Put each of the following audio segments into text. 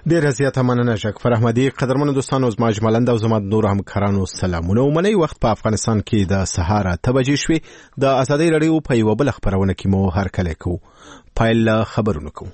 ډېر زیاته مننه شکفر احمدي. قدرمنو دوستانو، زما اجمالاً او زما نور همکارانو سلامونه. ومنی وخت په افغانستان کې د سهار 8 بجې شوې. د ازادۍ رادیو په یو بل خبرونه کې مو هرکلی کوو. پایل خبرونه کوو.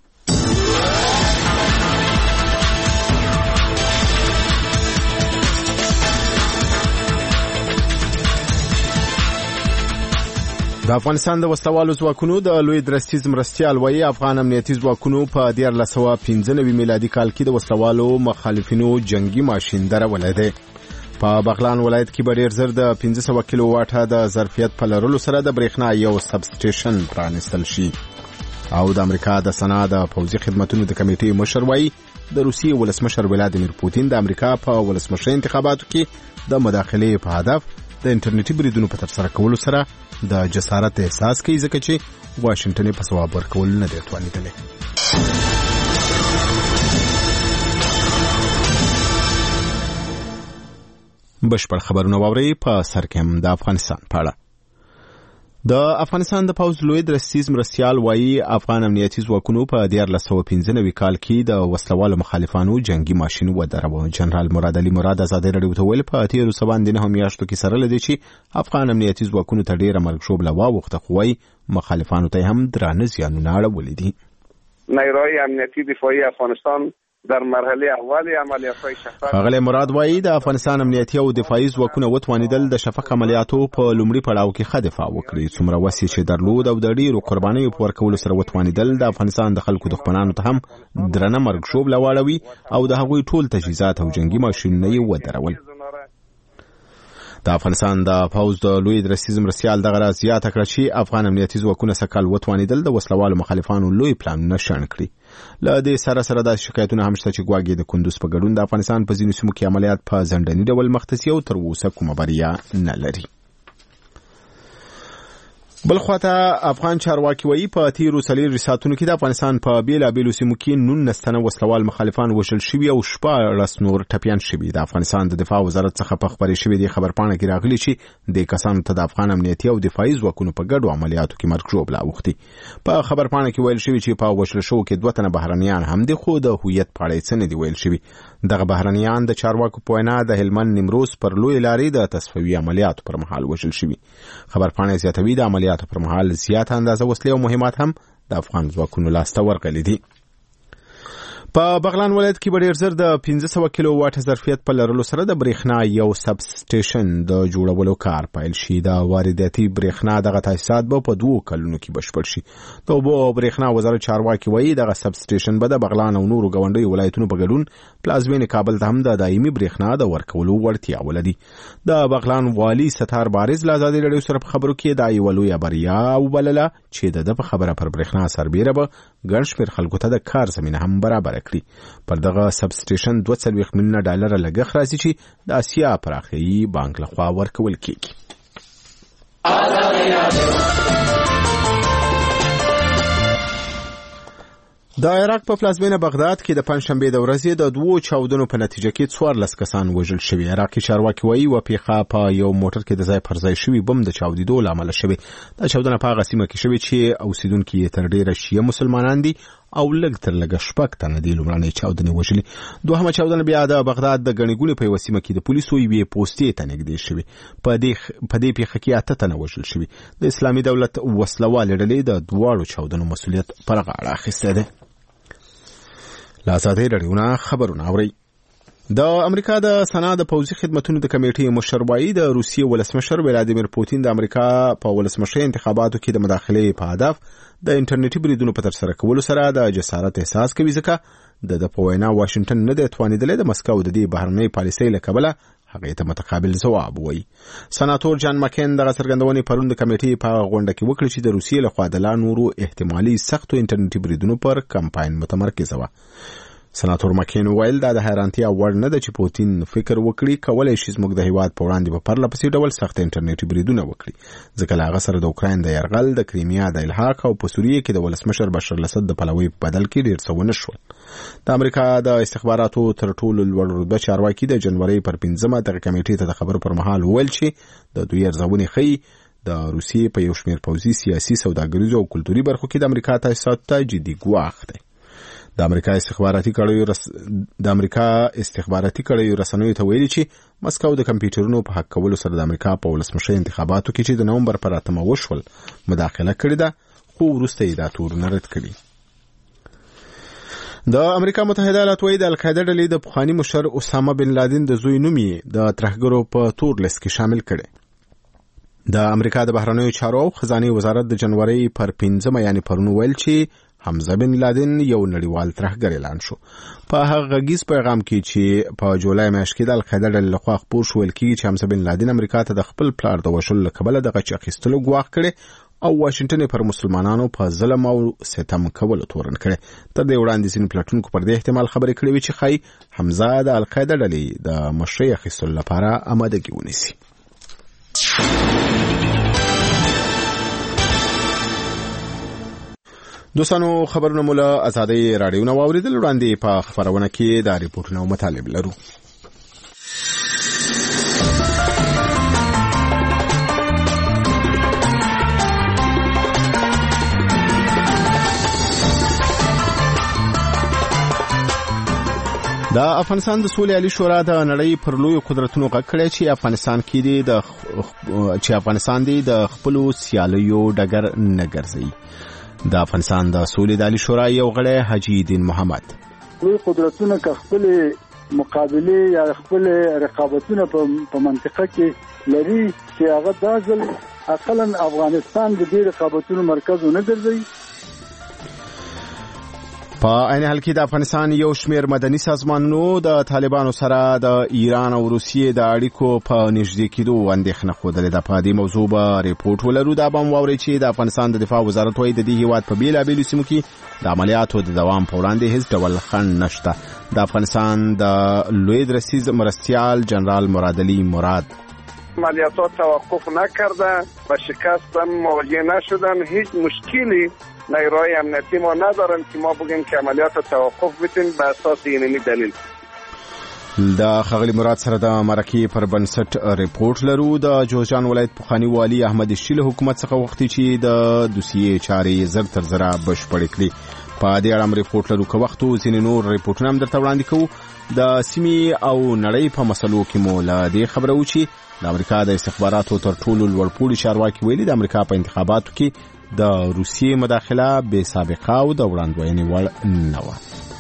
د افغانستان د وسلوالو ځواکونو د لوی درستیز مرستیال وایي افغان امنیتي ځواکونو په 1995 میلادي کال کې د وسلوالو مخالفینو جنگي ماشین درولې ده. په بغلان ولایت کې به ډېر زر د 1500 کیلو واټه د ظرفیت په لرلو سره د برېښنا یو سب سټیشن پرانستل شي. او د امریکا د سنا د پوځي خدماتو د کمیټې مشر وایي د روسیې ولسمشر ولادیمیر پوتین د امریکا په ولسمشر انتخاباتو کې د مداخلې په هدف د انټرنیټي بریدونو په ترسره کولو سره د جسارت احساس کوي، ځکه چې واشنگټن په ځواب ورکول نه دی توانیدلی. بشپړ خبرونه واورئ. په سر کې هم د افغانستان په اړه. د افغانستان د پوځ لوی درستیز مرستیال وایي افغان امنیتي ځواکونو په 1995 کال کې د وسلوالو مخالفانو جنگي ماشین ودروه. جنرال مراد علي مراد ازادي رادیو ته ویل په 13 میاشتو کې سره لدی چې افغان امنیتي ځواکونو ته ډیره مرګ شوبله واوښته، خو وايي مخالفانو ته هم درانه زیانونه اړولي دي. نیروهای امنیتی دفاعی افغانستان در مرحله اول عملیات‌های شفق غلی مراد وایي د افغانستان امنیتي او دفاعي ځواکونه وتوانیدل د شفق عملیاتو په لومړي پړاو کې ښه دفاع وکړي. څومره وسې چې درلود او د ډیرو قربانیو په ورکولو سره وتوانیدل د افغانستان د خلکو دښمنانو ته هم درنه مرګ شوبله واړوي او د هغوی ټول تجهیزات او جنگي ماشینونه یې ودرول. د افغانستان د پوځ د لوی درستیز مرستیال دغه راز زیاته کړه چې افغان امنیتي ځواکونه سکهال وتوانیدل د وسلوالو مخالفانو لوی پلانونه شنډ کړي. له دې سره د شکایتونو هم شته چې ګواګې د کندوز په ګډون د افغانستان په ځینو سیمو کې عملیات په ځنډني ډول مختصي او تر اوسه کومه بریا نه لري. بل خواته افغان چارواکي وایي په تیرو 4 ساعتونو کې د افغانستان په بیلابیلو سیمو کې 19 تنه وسلوال مخالفان وژل شوي او 14 نور ټپیان شوي. د افغانستان د دفاع وزارت څخه په خبرې شوې د خبرپاڼه کې راغلي چې د کسانو ته د افغان امنیتي او دفاعي ځواکونو په ګډو عملیاتو کې مرګ ژوبله اوښتي. په خبرپاڼه کې ویل شوي چې په وژل شوو کې 2 تنه بهرنیان هم دي، خو د هویت په اړه څه نه دي ویل شوي. دغه بهرنیان د چارواکو په وینا د هلمند نیمروز پر لوی لارې د تصفیوي عملیاتو پر مهال وژل شوي. خبرپاڼه زیاتوي د عملیاتو پر مهال زیاته اندازه وسلې او مهمات هم د افغان ځواکونو لاسته ورغلي دي. په بغلان ولایت کې به ډېر زر د 1500 کیلو واټ ظرفیت په لرلو سره د برېښنا یو سب سټیشن د جوړولو کار پیل شي. د وارداتي برېښنا دغه تاسیسات به په 2 کلونو کې بشپړ شي. د اوبو او برېښنا وزارت چارواکي وایي دغه سب سټیشن به د بغلان او نورو ګاونډیو ولایتونو په ګډون پلازمینې کابل ته هم د دایمي برېښنا د ورکولو وړتیا ولري. د بغلان والي ستار بارز له ازادي رادیو سره په خبرو کې دا یوه لویه بریا وبلله چې د په خبره پر برېښنا سربیره به ګڼ شمېر خلکو ته د کار زمینه هم برابره کړي. پر دغه سب سټیشن 2.4 میلیونه ډالر لګښت راځي چې د اسیا پراخیایي بانک لخوا ورکول کیږي. د عراق په پلازمینه بغداد کې د پنځشنبې د ورځې د 2 چاودنو په نتیجه کې 14 کسان وژل شوي. عراقي چارواکي وایي پیښه په یو موټر کې د ځای پر ځای شوي بم د چاودېدو له امله شوې. دا چاودنه په هغه سیمه کې شوې چې اوسیدونکي یې تر ډېره شیعه مسلمانان دي او لږ تر لږه 6 تنه دي لومړنۍ چاودنې وژلي. دوهمه چاودنه بیا د بغداد د ګڼې ګوڼې په یوه سیمه کې د پولیسو یوې پوستې ته نږدې شوې. په دې پیښه کې 8 تنه وژل شوي. د اسلامي دولت وسلوالې ډلې د دواړو چاودنو مسؤلیت پر غاړه اخیستی دی. له ازادۍ رادیو نه خبرونه اورئ. د امریکا د سنا د پوځي خدماتو د کمیټې مشر وایي د روسیې ولسمشر ولادیمیر پوتین د امریکا په ولسمشر انتخاباتو کې د مداخلې په هدف د انټرنیټي بریدونو په ترسره کولو سره د جسارت احساس کوي، ځکه د په وینا واشنگټن نه دی توانیدلی د مسکو د دې بهرنۍ پالیسۍ له کبله هغې ته متقابل ځواب وایي. سناتور جان مکین دغه څرګندونې پرون د کمیټې په غونډه کې وکړې چې د روسیې لخوا د لا نورو احتمالي سختو انټرنیټي بریدونو پر کمپاین متمرکزه وه. سناتور مکین ویل دا د حیرانتیا وړ نه ده چې پوتین فکر وکړي کولای شي زموږ د هیواد په وړاندې په پرله پسې ډول سخت انټرنیټي بریدونه وکړي، ځکه له هغه سره د اوکراین د یرغل، د کریمیا د الحاق او په سوریه کې د ولسمشر بشار الاسد د پلوي په بدل کې ډېر څه ونه شول. د امریکا د استخباراتو تر ټولو لوړ رتبه چارواکي د جنوري پر 15 دغه کمیټې ته د خبرو پر مهال ویل چې د دوی ارزونې ښیي د روسیې په یو شمېر پوځي، سیاسي، سوداګریزو او کلتوري برخو کې د امریکا تاسیسات ته جدي ګواښ دی. د امریکا استخباراتي کړیو رسنیو ته ویلي چې مسکو د کمپیوټرونو په حق کولو سره د امریکا په ولسمشر انتخاباتو کې چې د نومبر پر 8 وشول مداخله کړې ده، خو وروسته یې دا تورونه رد کړي. د امریکا متحده ایالات وايي د القاعده ډلې د پخوانی مشر اسامه بن لادن د زوی نوم یې د ترهګرو په تور لیست کې شامل کړي. د امریکا د بهرنیو چارو او خزانه وزارت د جنوري پر 15 یعنی پرون ویل چې حمزه بن لادن یو نړیوال ترهګر اعلان شو. په هغه غږیز پیغام کې چې په جولای میاشت کې د القاعده ډلې لخوا خپور شو، ویل کېږي چې حمزه بن لادن امریکا ته د خپل پلار د وژلو له کبله د غچ اخیستلو ګواښ کړي او واشنگټن پر مسلمانانو په ظلم او ستم کولو تورن کړي. تر دې وړاندې ځینې پلاتونکو پر دې احتمال خبرې کړې وي چې خای حمزه د القاعده ډلې د مشرۍ اخیستلو لپاره آمادګي ونیسي. دوستانو، خبرونه مولا آزادۍ رادیو نو اوریدل وړاندې په خبرونه کې د ریپورتونو مطالب لرو. د افغانستان د سولې عالی شورا د نړۍ پر لوی قدرتونو غږ کړی چې افغانستان د خپل سیالیو ډګر نه ګرځي. د افغانستان د سولې عالی شورا یو غړی حاجی دین محمد لوی قدرتونه که خپل مقابله یا خپل رقابتونه په منطقه کې لري چې هغه دازل اقلا افغانستان د دې رقابتونو مرکز نه ګرځي. په عین حال کې د افغانستان یو شمېر مدني سازمانونو د طالبانو سره د ایران او روسیې د اړیکو په نږدې کېدو اندېښنه ښودلې ده. په دې موضوع به ریپورټ ولرو. دا به واورئ چې د افغانستان د دفاع وزارت وايي د دې هیواد په بیلابیلو سیمو کې د عملیاتو د دوام په وړاندې هیڅ ډول خنډ نشته. د افغانستان د لوی درسیز مرستیال جنرال مراد علی مراد عملیاتات توقف نکرده، به شکست مواجه نشدن، هیچ مشکلی نیروهای امنیتی ما ندارن که ما بگیم که عملیات توقف بتیم به اساس اینمی دلیل. د خغلی مراد سره د مرکې پر بنسټ ریپورټ لرو. د جوزجان ولایت پخوانی والی احمد شیل حکومت څخه وختي چې د دوسیې چارې زر تر زره بشپړې کړي. په دې اړه ریپورټ لرو که وخت ځینې نور ریپورټونه هم درته وړاندې کوو. د سیمې او نړۍ په مسلو کې مو له دې خبره و چې د امریکا د استخباراتو تر ټولو لوړپوړي چارواکي ویلي د امریکا په انتخاباتو کې د روسیې مداخله بې سابقه او د وړاندوینې وړ نه وه.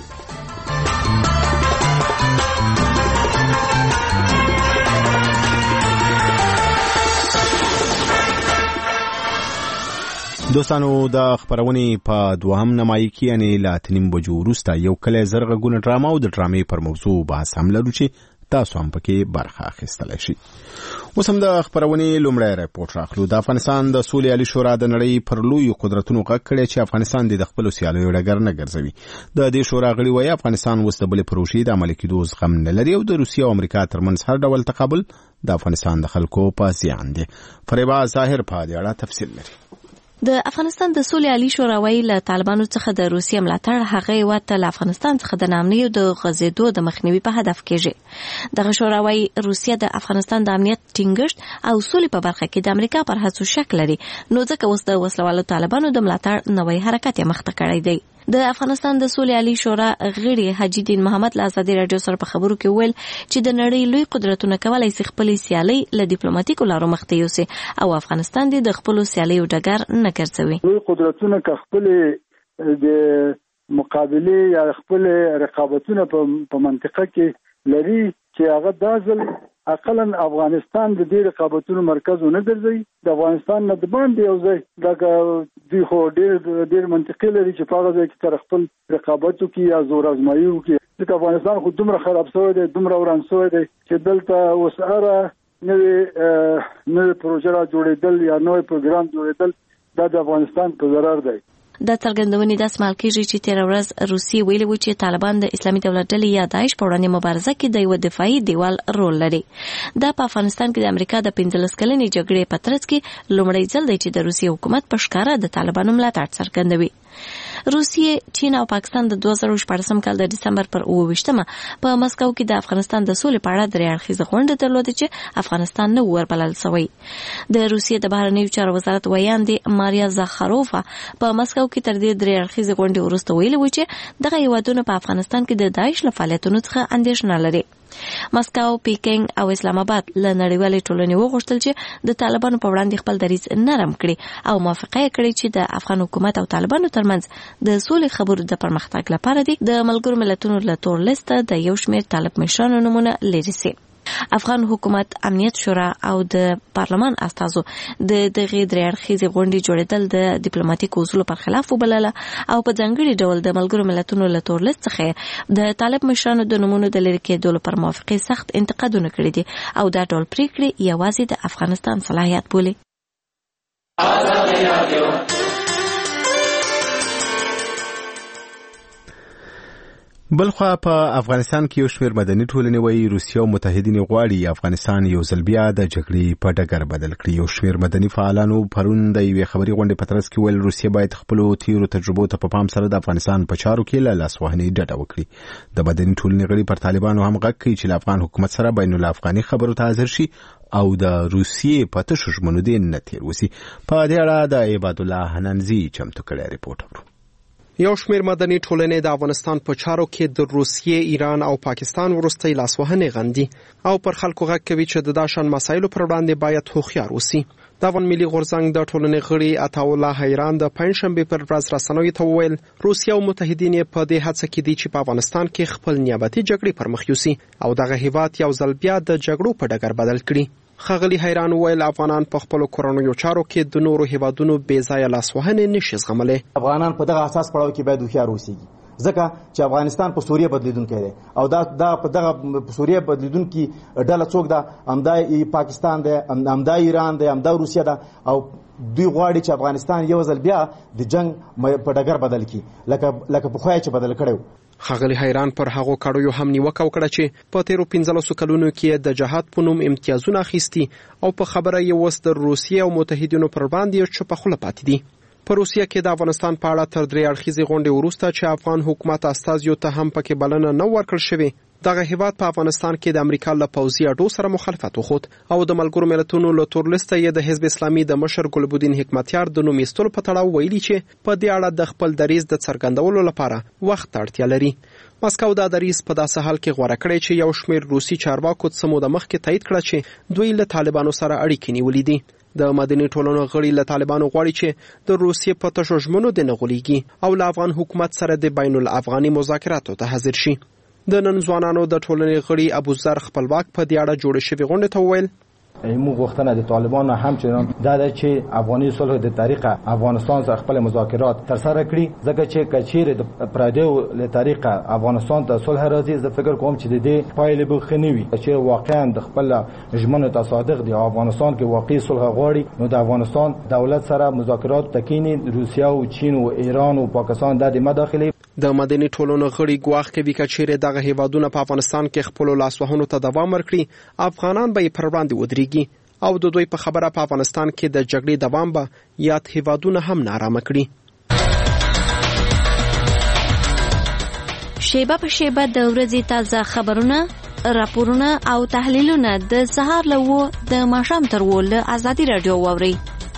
دوستانو، د خبرونې په دوهم نمایي کې یعنی له 8:30 بجو وروسته یو کلی زرغږونه ډرامه او د ډرامې پر موضوع بحث هم لرو چې تاسو هم پکې برخه اخیستلی شي. اوس هم د خبرونې لومړی ریپورټ راخلو. د افغانستان د سولې عالی شورا د نړۍ پر لویو قدرتونو غږ کړی چې افغانستان د خپلو سیالیو ډګر نه ګرځوي. د دې شورا غړي وایي افغانستان اوس د بلې پروژې د عملي کېدو زغم نه لري او د روسیې او امریکا ترمنځ هر ډول تقابل د افغانستان د خلکو په زیان دی. فریبا ظاهر په دې اړه تفصیل لري. د افغانستان د سولې عالی شورا وايي له طالبانو څخه د روسیې ملاتړ هغه هیواد ته له افغانستان څخه د نامنۍ او د غځېدو د مخنیوي په هدف کېږي. دغه شورا وايي روسیه د افغانستان د امنیت ټینګښت او سولې په برخه کې د امریکا پر هڅو شک لري، نو ځکه اوس د وسلوالو طالبانو د ملاتړ نوی حرکت یې مخته کړی دی. د افغانستان د سولې عالی شورا غړي حاجی دین محمد له ازادي رادیو سره په خبرو کې ویل چې د نړۍ لوی قدرتونه کولای شي خپل سیالي له ډیپلوماټیکو لارو مخته یوسي او افغانستان د خپل سیالیو ډګر نه ګرځوي. لوی قدرتونه که خپل د مقابله یا خپل رقابتونه په منطقه کې لري چې هغه دازل اقلا افغانستان د دې رقابتونو مرکز نه ګرځي. د افغانستان نه د باندې یو ځای دغه دوی خو ډېر منطقي لري چې په هغه ځای کې تر خپل رقابتو کې یا زور ازمایي وکړي. ځکه افغانستان خو دومره خراب شوی دی، دومره وران شوی دی چې دلته اوس هره نوې پروژه را جوړېدل یا نوې پروګرام جوړېدل دا د افغانستان په ضرر دی. د څرګندونې د اسمال کېږي چې تیر ورځ روسیې ویلي و چې طالبان د اسلامي دولت ډلې یا داعش په وړاندې مبارزه کې د یو دفاعي دیوال رول لري. دا په افغانستان کې د امریکا د 15 کلنې جګړې په ترڅ کې لومړی ځل دی چې د روسیې حکومت په ښکاره د طالبانو ملاتړ څرګندوي. روسیې، چین او پاکستان د 2014 کال د دسمبر پر 28مه په مسکو کې د افغانستان د سولې په اړه درې اړخیزه غونډه درلوده چې افغانستان نه وربلل شوی. د روسیې د بهرنیو چارو وزارت ویاندې ماریا زاخاروفا په مسکو کې تر دې درې اړخیزه غونډې وروسته ویلي و چې دغه هیوادونه په افغانستان کې د داعش له فعالیتونو څخه اندېښنه لري. مسکو، پیکینګ او اسلام آباد له نړیوالې ټولنې وغوښتل چې د طالبانو په وړاندې خپل دریځ نرم کړي او موافقه کړي چې د افغان حکومت او طالبانو ترمنځ د سولې خبرو د پرمختګ لپاره د ملګرو ملتونو له تور لیسته د یو شمېر طالب مشرانو نومونه لري سي. افغان حکومت، امنیت شورا او د پارلمان استازو د دغه درې اړخیزې غونډې جوړېدل د ډیپلوماټیک اصولو پر خلاف وبلله او په ځانګړي ډول د ملګرو ملتونو له تور لیست څخه د طالب مشرانو د نومونو د لرې کېدلو پر موافقې سخت انتقادونه کړي دي او دا ډول پریکړې یوازې د افغانستان صلاحیت بولي. بلخوا په افغانستان کې یو شمېر مدني ټولنې وایي روسیه او متحدین غواړي افغانستان یو ځل بیا د جګړې په ډګر بدل کړي. یو شمېر مدني فعالانو پرون د یوې خبري غونډې په ترڅ کې ویل روسیه باید خپلو تیرو تجربو ته په پام سره د افغانستان په چارو کې له لاسوهنې ډډه وکړي. د مدني ټولنې غړي پر طالبانو هم غږ کوي چې له افغان حکومت سره بین الافغاني خبرو ته حاضر شي او د روسیې په تشو ژمنو دې نه تیر وسی. په دې اړه د عباد الله حننزي چمتو کړی ریپورت ورو. یو شمېر مدني ټولنې د افغانستان په چارو کې د روسیې، ایران او پاکستان وروستۍ لاسوهنې غندي او پر خلکو غږ کوي چې د داشان مسایلو پر وړاندې باید هوښیار اوسي. د افغان ملي غورځنګ د ټولنې غړي عطاالله حیران د پنځشنبې پر ورځ رسنیو ته وویل روسیه او متحدین په دې هڅه کې دي چې په افغانستان کې خپل نیابتي جګړې پر مخ یوسي او دغه هیواد یو ځل بیا د جګړو په ډګر بدل کړي. خغلی حیران ویل افغانان په خپل کورنیو چارو کې د نورو هیوادونو بې ځایه لاسوهنې نشي زغملی. افغانان په دغه اساس پړاو کې باید هوښیار اوسېږي ځکه چې افغانستان په سوریه بدلیدونکی دی او دا په دغه سوریه بدلیدونکي ډله څوک ده؟ همدا پاکستان دی، همدا ایران دی، همدا روسیه ده او دوی غواړي چې افغانستان یو ځل بیا د جنگ په ډګر بدل کړي لکه پخوا چې بدل کړی. خغلی حیران پر هغو کړیو هم نیوکه وکړه چې په تیرو 15 کلونو کې د جهاد په نوم امتیازونه اخیستي او په خبره یې اوس د روسیې او متحدینو پر وړاندې چوپه خوله پاتې دي. په روسیه کې د افغانستان په اړه تر درې اړخیزې غونډې وروسته چې افغان حکومت استازیو ته هم پکې بلنه نه ورکړل شوې، دغه هیواد په افغانستان کې د امریکا له پوځي اډو سره مخالفت وښود او د ملګرو ملتونو له تور لیسته یې د حزب اسلامي د مشر ګلبدین حکمتیار د نوم ایستلو په تړاو ویلي چې په دې اړه د خپل دریځ د څرګندولو لپاره وخت ته اړتیا لري. مسکو دا دریځ په داسې حال کې غوره کړی چې یو شمېر روسي چارواکو څه موده مخکې تایید کړه چې دوی له طالبانو سره اړیکې نیولې دي. د مدني ټولنو غړي له طالبانو غواړي چې د روسیې په تشو ژمنو دې نه غولېږي او له افغان حکومت سره د بین الافغاني مذاکراتو ته حاضر شي. د نن ځوانانو د ټولنې غړي ابوذر خپلواک په دې اړه جوړې شوې غونډې ته وویل مو غوښتنه د طالبانو همچنان دا ده چې افغاني صلح د طریقه افغانستان سره خپل مذاکرات تر سره کړي ځکه چې کچیر د پرادیو له طریقه افغانستان ته صلح راځي زه فکر کوم چې د دې پایلې به ښه نه وي چې واقعا د خپل ژمنو ته صادق دي. افغانستان کې واقعي صلح غواړي نو د افغانستان دولت سره مذاکرات تکینی روسیه او چین او ایران او پاکستان د مداخله. د مدني ټولنو غړي ګواښ کوي چې چیرې دغه هیوادونه په افغانستان کې خپل لاسوهنو ته دوام ورکړي افغانان به یې پر وړاندې ودرېږي او د دوی په خبره په افغانستان کې د جګړې دوام به یاد هیوادونه هم نارامه کړي. شیبه په شیبه د ورځې تازه خبرونه، راپورونه او تحلیلونه د سهار له 9 د ماښام تر 10 له ازادي رادیو واورئ.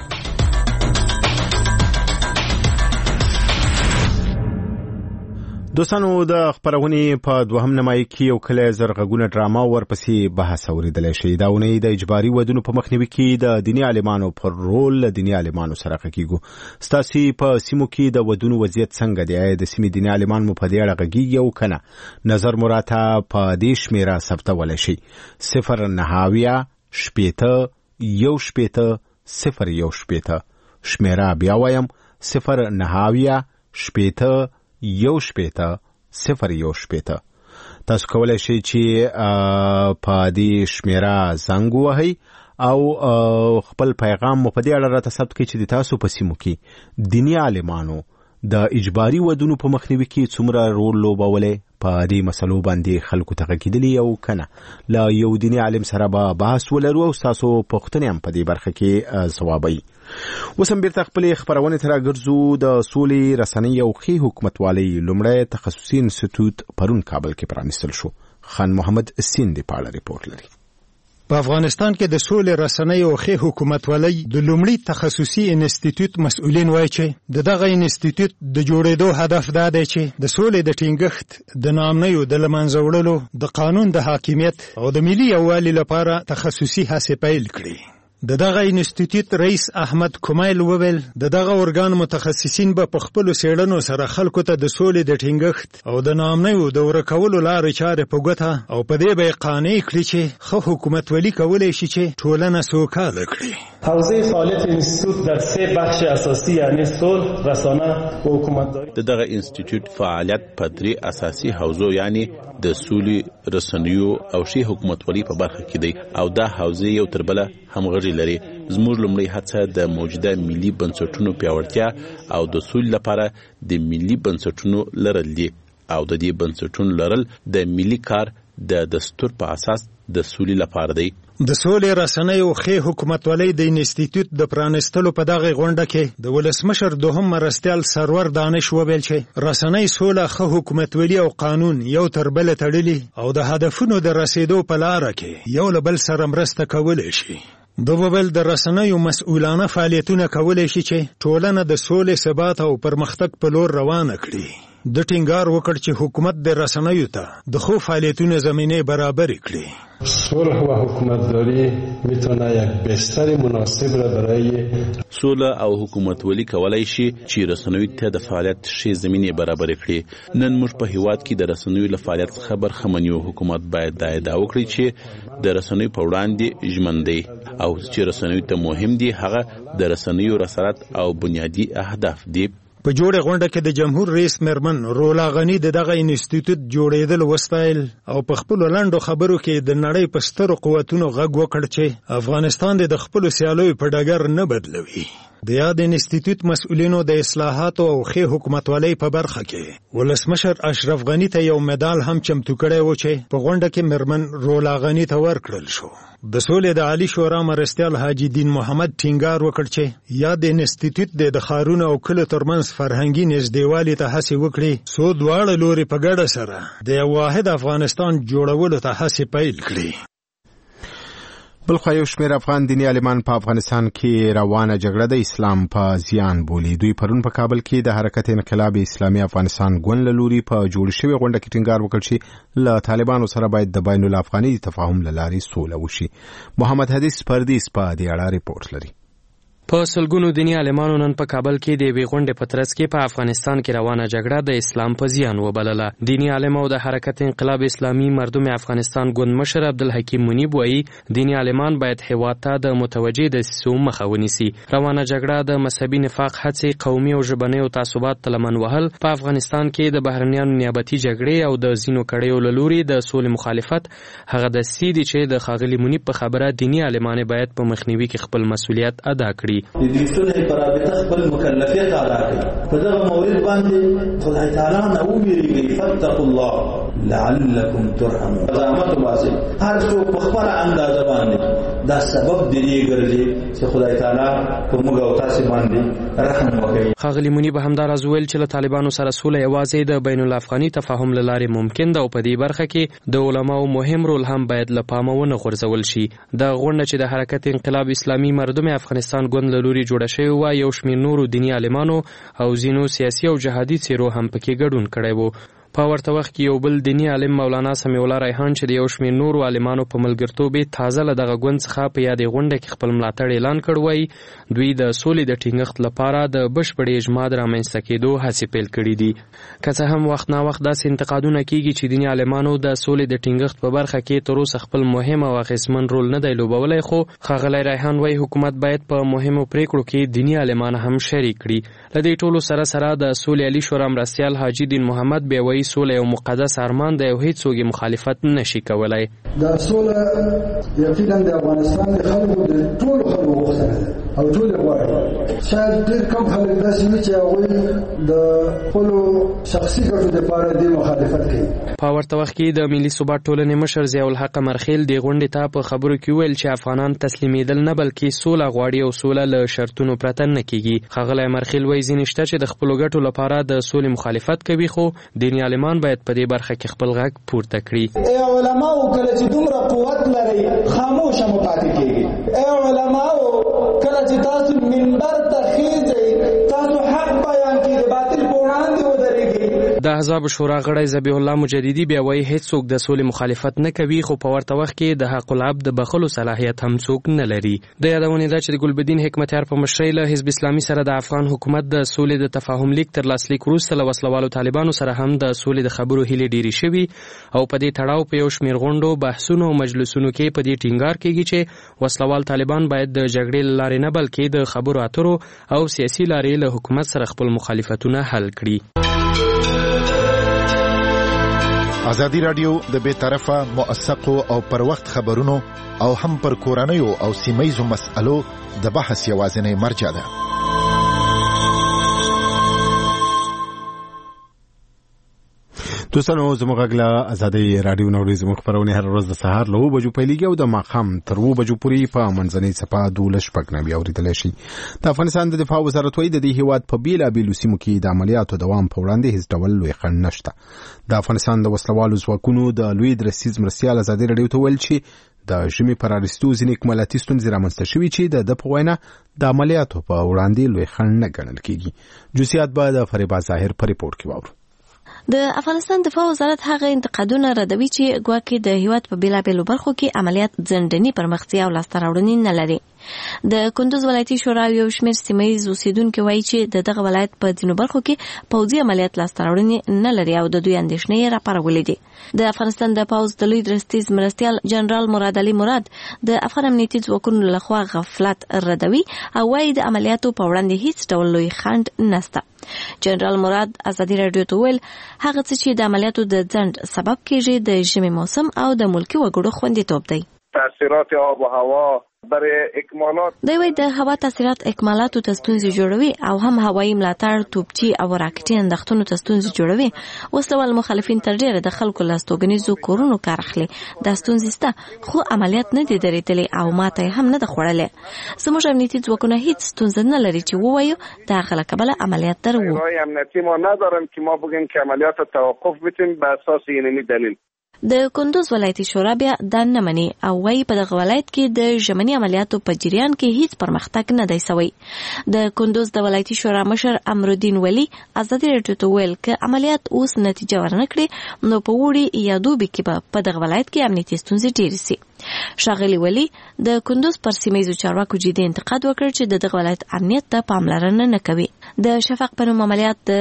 دوستانو د خبرونه په دوهم نمای کې یو کله زرغونه ډراما ورپسې بحث اوریدل شي. دا ونې د اجباري ودونو په مخنیوي کې د دینی عالمانو پر رول له دینی عالمانو سره کېږي. ستاسو په سیمو کې د ودونو وضعیت څنګه دی؟ د سیمې دینی عالمان مو په دې اړه غږیږي او کنه نظر مراته په دې شمیره ثبتول شي 09 شپېته یو شپېته 0 شمیره بیا وایم 09 شپېته یو شپېته 0 تاسو کولای شئ چې په دې شمیره زنګ ووهئ او خپل پیغام مو په دې اړه راته ثبت کړئ چې د تاسو په سیمو کې دیني عالمانو د اجباري ودونو په مخنیوي کې څومره رول لوبولی په دې مسلو باندې خلکو ته غږیدلی او کنه لا یو دیني عالم سره به بحث ولرو او تاسو پوښتنې هم په دې برخه کې ځوابوي. اوس هم بیرته خپلې خپرونې ته راګرځو. د سولې رسنۍ او ښې حکومتوالۍ لومړی تخصصي انسټیټیوټ پرون کابل کې پرانیستل شو. خان محمد سیند په اړه ریپورت لري. په افغانستان کې د سولې رسنۍ او ښې حکومتوالۍ د لومړي تخصصي انسټیټیوټ مسؤلین وایي چې دغه انسټیټیوټ د جوړېدو هدف دا دی چې د سولې د ټینګښت، د ناامنیو د له منځه وړلو، د قانون د حاکمیت او د ملي یووالي لپاره تخصصي هڅې پیل کړي. دغه انسټیټیوټ رئیس احمد کمیل وویل دغه ارګان متخصصین به په خپل سیړنو سره خلکو ته د سولې د ټینګښت او د ناامنیو د ورکولو لارې چارې په ګوته او په دې به قانع کړي چې ښه حکومتولي کولی شي چې ټولنه سوکاله کړي. حوزه فعالیت انسټیټیوټ در 3 بخش اساسی یعنی صلح، رسانه و حکومتداری. دغه انسټیټیوټ فعالیت په 3 اساسي حوزو یعنی د سولې، رسنیو او ښې حکومتولي په برخه کې دی او دا حوزه یو تر بله همغږي لري. زموږ لومړی هڅه د موجوده ملي بنسټونو پیاوړتیا او د سولې لپاره د ملي بنسټونو لرل دي او د دې بنسټونو لرل د ملي کار د دستور په اساس د سولې لپاره دی. د سولې رسنۍ او ښې حکومتولۍ د انسټیټیوټ د پرانیستلو په دغه غونډه کې د ولسمشر دوهم مرستیال سرور دانش وویل چې رسنۍ، سوله، ښه حکومتولي او قانون یو تر بله تړلي او د هدفونو د رسیدو په لاره کې یو له بل سره مرسته کولی شي. د وویل د رسنیو مسؤلانه فعالیتونه کولی شي چې ټولنه د سولې، ثبات او پرمختګ په لور روانه کړي. د ټینګار وکړ چې حکومت د رسنیو ته د خو فعالیتونو زمینه برابر کړي. صلح و حکومتداری میتونه یک بستر مناسب را برای صلح او حکومتولی کولای شي چې رسنیو ته د فعالیت ښې زمینه برابر کړي. نن موږ په هیواد کې د رسنیو له فعالیت خبر خمنیو. حکومت باید دا ادعا وکړي چې د رسنیو په وړاندې ژمن دی او چې رسنیو ته مهم دي هغه د رسنیو رسالت او بنیادی اهداف دي. په جوړه غونډه کې د جمهور رئیس مرمن رولا غنی دغه انسټیټیوټ جوړېدل وستایل او په خپل لاندو خبرو کې د نړۍ په سترو قوتونو غږ وکړ چې افغانستان د خپل سیالیو په ډګر نه بدلوي. د یاد انسټیټیوټ مسؤلینو د اصلاحاتو او ښې حکومتولۍ په برخه کې ولسمشر اشرف غنی ته یو مډال هم چمتو کړی و چې په غونډه کې مرمن رولا غنی ته ورکړل شو. د سولې د عالی شورا مرستیال حاجی دین محمد ټینګار وکړ چې یاد انسټیټیوټ د ښارونو او کلیو ترمنځ فرهنګي نږدېوالي ته هڅې وکړي څو دواړه لوري په ګډه سره د یو واحد افغانستان جوړولو ته هڅې پیل کړي. بلخوا یو شمېر افغان دیني عالمان په افغانستان کې روانه جګړه د اسلام په زیان بولي. دوی پرون په کابل کې د حرکت انقلاب اسلامي افغانستان ګوند له لوري په جوړ شوې غونډه کې ټینګار وکړ چې له طالبانو سره باید د بین الافغاني تفاهم له لارې سوله وشي. محمد حدیث پردیس په دې اړه ریپورت لري. په سلګونو دیني عالمانو نن په کابل کې د یوې غونډې په ترڅ کې په افغانستان کې روانه جګړه د اسلام په زیان وبلله. دیني عالم او د حرکت انقلاب اسلامي مردم افغانستان ګوند مشر عبدالحکیم منیب وایي دیني عالمان باید هیواد ته د متوجه دسیسو مخه ونیسي. روانه جګړه د مذهبي نفاق هڅې، قومي او ژبنیو تعصبات ته لمن وهل، په افغانستان کې د بهرنیانو نیابتي جګړې او د ځینو کړیو له لوري د سولې مخالفت هغه دسیسې دي چې د ښاغلي منیب په خبره دیني عالمان باید په مخنیوي کې خپل مسؤلیت ادا کړي. د دې سولې پر رابطه خپل مکلفیت ادا کړي. په دغه مورید باندې خدای تعالی نه وویریږي فتقوا الله لعلکم ترحمون. زحمت وباسي هر څوک په خپل اندازه باندې دا سبب دی ګرځي چې خدای تعالی په موږ او تاسو باندې رحم وکړي. ښاغلي منیب همداراز ویل چې له طالبانو سره سوله یوازې د بین الافغاني تفاهم له لارې ممکن ده او په دې برخه کې د علماو مهم رول هم باید له پامه ونه غورځول شي. د غونډه چې د حرکت انقلاب اسلامي مردم افغانستان ګوند له لوري جوړه شوې وه یو شمېر نورو دیني عالمانو او ځینو سیاسي او جهادي څیرو هم پکې ګډون کړی و. په ورته وخت کې یو بل دیني عالم مولانا سمیع الله ریحان چې د یو شمېر نورو عالمانو په ملګرتوب تازه له دغه ګوند څخه په یادې غونډه کې خپل ملاتړ اعلان کړ. وایي دوی د سولې د ټینګښت لپاره د بشپړې اجماع د رامنځته کېدو هڅې پیل کړي دي. که څه هم وخت نا وخت داسې انتقادونه کېږي چې دیني عالمانو د سولې د ټینګښت په برخه کې تر اوسه خپل مهم او اغېزمن رول نه دی لوبولی، خو ښاغلی ریحان وایي حکومت باید په مهمو پریکړو کې دیني عالمان هم شریک کړي. له دې ټولو سره سره د سولې عالي شورا مرستیال حاجي دین محمد بیا وایي سوله یو مقدس ارمان دی او هیڅوک مخالفت نشي کولای. دا سوله یقینا د افغانستان د خلکو د ټولو خلکو غوښتنه ده. او ټول غواړي شاید ډېر کم خلک داسې وي چې هغوی د خپلو شخصي ګټو لپاره دې مخالفت کوي. په ورته وخت کې د ملي ثبات ټولنې مشر ضیاء الحق مرخیل د غونډې ته په خبرو کې ویل چې افغانان تسلیمېدل نه بلکې سوله غواړي او سوله له شرطونو پرته نه کېږي. ښاغلی مرخیل وایي ځینې شته چې د خپلو ګټو لپاره د سولې مخالفت کوي، خو دیني عالمان باید په دې برخه کې خپل غږ پورته کړي. ای علماو کله چې دومره قوت لرئ خاموشه مه پاتې کېږئ. ای علماو کله چې تاسو منبر ته خیږئ تاسو حق بیان کړئ، د باطل په وړاندې ودرېږئ. د احزاب شورا غړی ذبیح الله مجددي بیا وایي هیڅوک د سولې مخالفت نه کوي، خو په ورته وخت کې د حق العبد د بخښلو صلاحیت هم څوک نه لري. د یادونې ده چې د ګلبدین حکمتیار په مشرۍ له حزب اسلامي سره د افغان حکومت د سولې د تفاهم لیک تر لاسلیک وروسته له وسلوالو طالبانو سره هم د سولې د خبرو هیلې ډېرې شوي او په دې تړاو په یو شمېر غونډو، بحثونو او مجلسونو کې په دې ټینګار کېږي چې وسلوال طالبان باید د جګړې له لارې نه بلکې د خبرو اترو او سیاسي لارې له حکومت سره خپل مخالفتونه حل کړي. ازادي راډیو د بې طرفه موثقو او پر وخت خبرونو او هم پر کورنیو او سیمهیزو مسألو د بحث یوازینی مرجع ده. دوستانو زموږ غږ له ازادي راډیو نو زموږ خبرونه هر ورځ د سهار له 9 بجو پیلېږي او د ماښام تر 2 بجو پورې په منځنۍ صفه 12 اوریدل شي. د افغانستان د دفاع وزارت وایي د دې هیواد په بیلابیلو سیمو کې د عملیاتو دوام په وړاندې هیڅ ډول لوی خنډ نشته. د افغانستان د وسلوالو ځواکونو د لوی درستیز مرستیال ازادي راډیو ته ویل چې د ژمي پر اړیستو ځینې اکمالاتي ستونزې رامنځته شوي چې د په وینا د عملیاتو په وړاندې لوی خنډ نه ګڼل کېږي. جزئیات به د فریبا ظاهر په ریپورت کې واورو. د افغانستان دفاع وزارت هغه انتقادونه ردوي چې ګواکې د هیواد په بیلابیلو برخو کې عملیات ځنډني پرمختیا او لاسته راوړنې نه لري. د کندوز ولایتي شورا یو شمېر سیمهییز اوسیدونکي وایي چې د دغه ولایت په ځینو برخو کې پوځي عملیات لاسته راوړنې نه لري او د دوی اندېښنې یې راپارولې دي. د افغانستان د پوځ د لوی درستیز مرستیال جنرال مراد علي مراد د افغان امنیتي ځواکونو لخوا غفلت ردوي او وایي د عملیاتو په وړاندې هیڅ ډول لوی خنډ نشته. جنرال مراد ازادي راډیو ته ویل هغه څه چې د عملیاتو د ځنډ سبب کېږي د ژمي موسم او د ملکي وګړو خوندیتوب دی. تاثیرات آب و هوا برای اکمالات دوی د هوا تاثیرات اکمالاتو ته ستونزې جوړوي او هم هوایي ملاتړ توپچي او راکټي اندښتونو ته ستونزې جوړوي. وسلوال مخالفین تر ډیره د خلکو له استوګنیزو کورونو کار اخلي. دا ستونزې شته خو عملیات نه دي درېدلې او ماته هم نه ده خوړلې. زموږ امنیتي ځواکونه هیڅ ستونزه نه لري چې ووایو د هغه له کبله عملیات در وو. امنیتي ما ندارن که ما بگیم که عملیات توقف بدیم به اساس اینمی دلیل. د کندوز ولایتي شورا بیا دا نه مني او وايي په دغه ولایت کې د ژمني عملیاتو په جریان کې هیڅ پرمختګ نه دی شوی. د کندوز د ولایتي شورا مشر امرالدین ولی ازادي راډیو ته ویل چې عملیات اوس نتیجه ورنکړي نو په وړي یا دوبي کې په دغه ولایت کې امنیتي ستونزې ډېرې سي. ښاغلي ولی د کندوز پر سیمهییزو چارواکو جدي انتقاد وکړ چې دغه ولایت امنیت ته پاملرنه نه کوي. د شفق په نوم عملیات د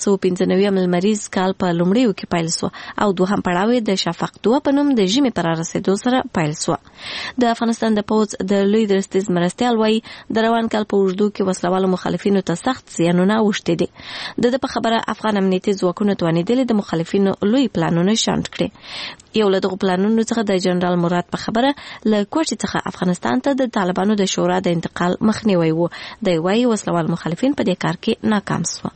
1995 لمریز کال په لومړیو کې پیل شو او دوهم پړاو د شفق 2 په نوم د ژمي پر رسیدو سره پیل شو. د افغانستان د پوځ د لوی درستیز مرستیال وایي د روان کال په اوږدو کې وسلوالو مخالفینو ته سخت زیانونه اوښتي دي. د په خبره افغان امنیتي ځواکونو توانېدلي د مخالفینو لوی پلانونه شنډ کړي. یو له دغو پلانونو څخه د جنرال مراد په خبره له کوټې څخه افغانستان ته د طالبانو د شورا د انتقال مخنیوي و. دی وايي وسلوال مخالفین په دې کار کې ناکام شول.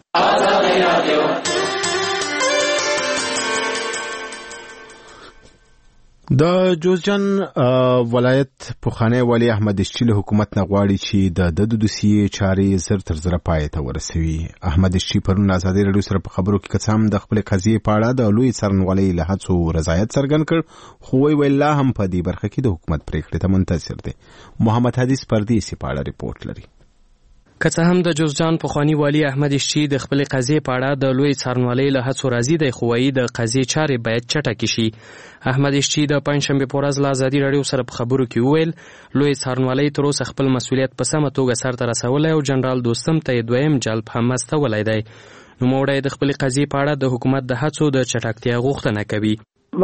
د جوزجان ولایت پوخانی والی احمد اشچی له حکومت نه غواړي چې د دوسیې چارې زر تر زر پای ته ورسوي. احمد اشچی پرون ازادي راډیو سره په خبرو کې قسم د خپل قضیې په اړه د لوی څارنوالۍ له هڅو رضایت څرګند کړ خو ویل لا هم په دې برخه کې د حکومت پریکړې ته منتظر دی. محمد حدیث پردیسی په اړه ریپورت لري. که څه هم د جوزجان پخوانی والی احمد اشچی د خپل قضیې په اړه د لوی څارنوالۍ له هڅو راضي دی خو وایي د قضیې چارې باید چټکې شي. احمد اشچی د پنځشنبې په ورځ له ازادي راډیو سره په خبرو کې وویل لوی څارنوالۍ تر اوسه خپل مسؤلیت په سمه توګه سرته رسولی او جنرال دوستم ته یې دویم جلب هم استولی دی. نوموړی د خپلې قضیې په اړه د حکومت د هڅو د چټکتیا غوښتنه کوي.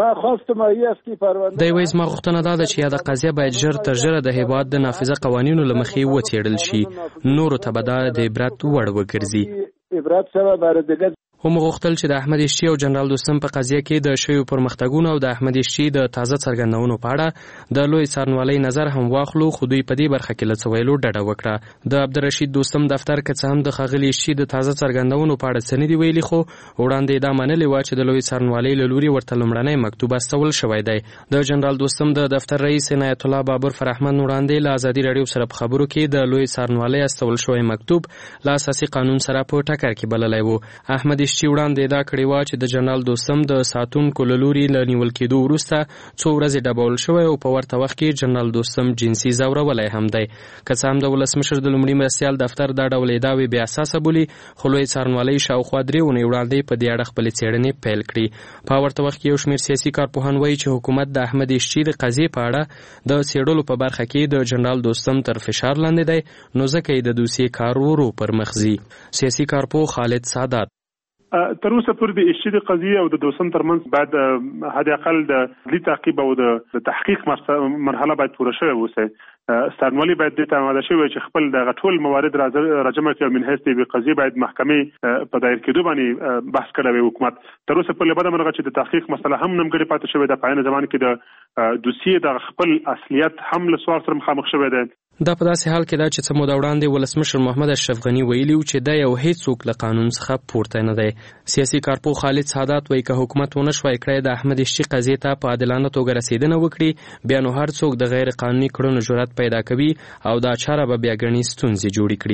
دی وایي زما غوښتنه دا ده چې یاده قضیه باید ژر تر ژره د هیواد د نافذه قوانینو له مخې وڅېړل شي، نورو ته به دا د عبرت وړ وګرځي. هم غوښتل چې د احمد اشچی او جنرال دوستم په قضیه کې د شویو پرمختګونو او د احمد اشچی د تازه څرګندونو په اړه د لوی څارنوالۍ نظر هم واخلو، خو دوی په دې برخه کې له څه ویلو ډډه وکړه. د عبدالرشید دوستم دفتر که څه هم د ښاغلي اشچی د تازه څرګندونو په اړه څه نه دي ویلي، خو وړاندې دا منلې وه چې د لوی څارنوالۍ له لوري ورته لومړنی مکتوب استول شوی دی. د جنرال دوستم د دفتر رئیس عنایت الله بابر فرحمن وړاندې له ازادي راډیو سره په خبرو کې د لوی څارنوالۍ استول شوی مکتوب له اساسي قانون سره په ټکر کې بللی و. احمد اشچی وړاندې دا کړې وه چې د جنرال دوستم د ساتونکو له لوري له نیول کېدو وروسته څو ورځې ډبول شوی او په ورته وخت کې جنرال دوستم جنسي ځورولی هم دی. که څه هم د ولسمشر د لومړي مرستیال دفتر دا ډول ادعاوې بې اساسه بولي، خو لوی څارنوالۍ شاوخوا 3 اونۍ وړاندې په دې اړه خپلې څېړنې پیل کړي. په ورته وخت کې یو شمېر سیاسي کارپوهان وایي چې حکومت د احمد اشچی د قضیې په اړه د څېړلو په برخه کې د جنرال دوستم تر فشار لاندې دی، نو ځکه یې د دوسیې کار ورو پر مخ ځي. سیاسي کارپوه خالد سادات: تر اوسه پورې د اشچی د قضیې او د دوستم ترمنځ باید حد اقل د عدلي تعقیب او د تحقیق مرحله باید پوره شوې اوسي. څارنوالۍ باید دې ته آماده شوی چې خپل دغه ټول موارد راجمع کړي او من حیث د قضیې باید محکمې په دایر کېدو باندې بحث کړی وي. حکومت تر اوسه پورې بده مرغه چې د تحقیق مسله هم نیمګړې پاتې شوې ده. په عین زمان کې د دوسیې د خپل اصلیت هم له سوال سره مخامخ شوی دی. دا په داسې حال کې ده چې څه موده وړاندې ولسمشر محمد اشرف غني ویلي و چې دا یو هیڅوک له قانون څخه پورته نه دی. سیاسي کارپوه خالد سادات وایي که حکومت ونه شوای کړی د احمد اشچی قضیې ته په عادلانه توګه رسیدنه وکړي، بیا نو هر څوک د غیر قانوني کړنو جرأت پیدا کوي او دا چاره به بیا ګڼې ستونزې جوړې کړي.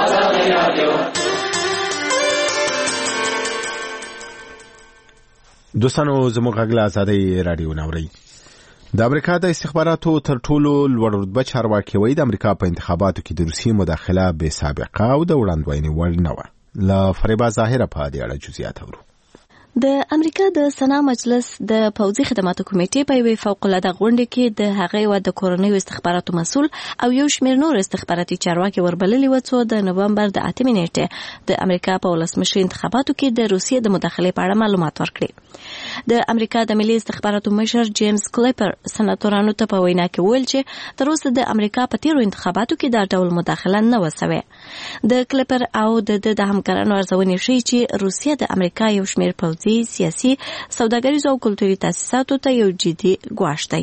دوستانو زموږ غږ له ازادۍ راډیو ناورئ. د امریکا د استخباراتو تر ټولو لوړ رتبه چارواکي وایي د امریکا په انتخاباتو کې د روسیې مداخله بې سابقه او د وړاندوینې وړ نه وه. له فریبا ظاهره په دې اړه جزئیات اورو. د امریکا د سنا مجلس د پوځي خدماتو کمیټې په یوې فوق‌العاده غونډه کې د هغې و د کورنیو استخباراتو مسؤل او یو شمېر نور استخباراتي چارواکي وربللي و څو د نومبر د 8 نیټې د امریکا په ولسمشر انتخاباتو کې د روسیې د مداخلې په اړه معلومات ورکړي. د امریکا د ملي استخباراتو مشر جیمز کلیپر سناتورانو ته په وینا کې ویل چې تر اوسه د امریکا په تیرو انتخاباتو کې دا ډول مداخله نه و سوې. د کلیپر او د همکارانو ارزونې ښیي چې روسیه د امریکا یو شمېر پوځي، سیاسي، سوداګریزو او کلتوري تاسیساتو ته یو جدي ګواښ دی.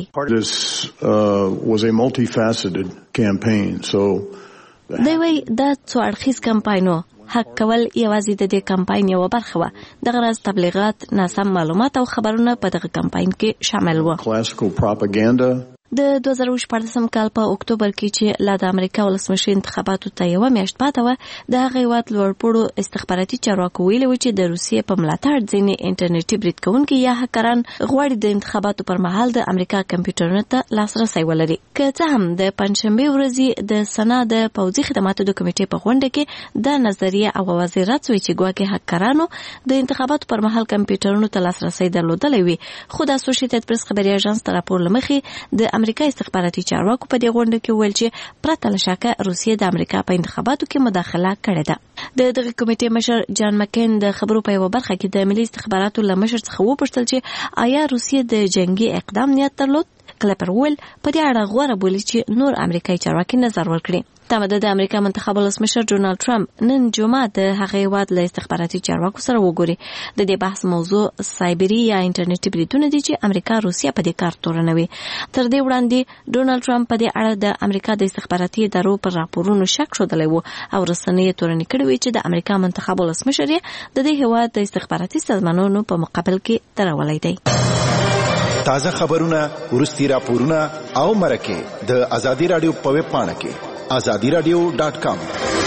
دوی وایي دا څو اړخیز کمپاین و. حق کول یوازې د دې کمپاین یوه برخه وه. دغه راز تبلیغات، ناسم معلومات او خبرونه په دغه کمپاین کې شامل وو. د 2014 کال په اکتوبر کې چې لا د امریکا ولسمشر انتخاباتو ته یوه میاشت پاته وه، د هغې هېواد لوړپوړو استخباراتي چارواکو ویلي و چې د روسیې په ملاتړ ځینې انټرنیټي برید کوونکي یا هکران غواړي د انتخاباتو پر مهال د امریکا کمپیوټرونو ته لاسرسی ولري. که څه هم د پنجشنبې ورځې د سنا د پوځي خدماتو د کمیټې په غونډه کې دا نظریه او اوازې رد سوې چې ګواکې هکرانو د انتخاباتو پر مهال کمپیوټرونو ته لاسرسی درلودلی وي، خو د اسوسییټډ پریس خبري اژانس ته راپور له مخې د امریکا استخباراتي چارواکو په دې غونډه کې ویل چې پرته له شکه روسیې د امریکا په انتخاباتو کې مداخله کړې ده. د دغه کمیټې مشر جان مکین د خبرو په یوه برخه کې د ملي استخباراتو له مشر څخه وپوښتل چې آیا روسیې د جنگي اقدام نیت درلود؟ کلیپر ویل په دې اړه غوره بولي چې نور امریکایي چارواکي نظر ورکړي. تمه د امریکا منتخب ولسمشر ډونالد ټرمپ نن جمعه د هغې هېواد له استخباراتي چارواکو سره وګوري. د دې بحث موضوع سایبري یا انټرنیټي بریدونه دي چې امریکا روسیه په دې کار تورنوي. تر دې وړاندې ډونالد ټرمپ په دې اړه د امریکا د استخباراتي ادارو پر راپورونو شک ښودلی و او رسنۍ تورنې کړې وې چې د امریکا منتخب ولسمشر یې د دې هېواد د استخباراتي سازمانونو په مقابل کې درولی دی. تازه خبرونه، ورستي راپورونه او مرکه د ازادي راډیو په ویب پاڼه کې azadiradio.com.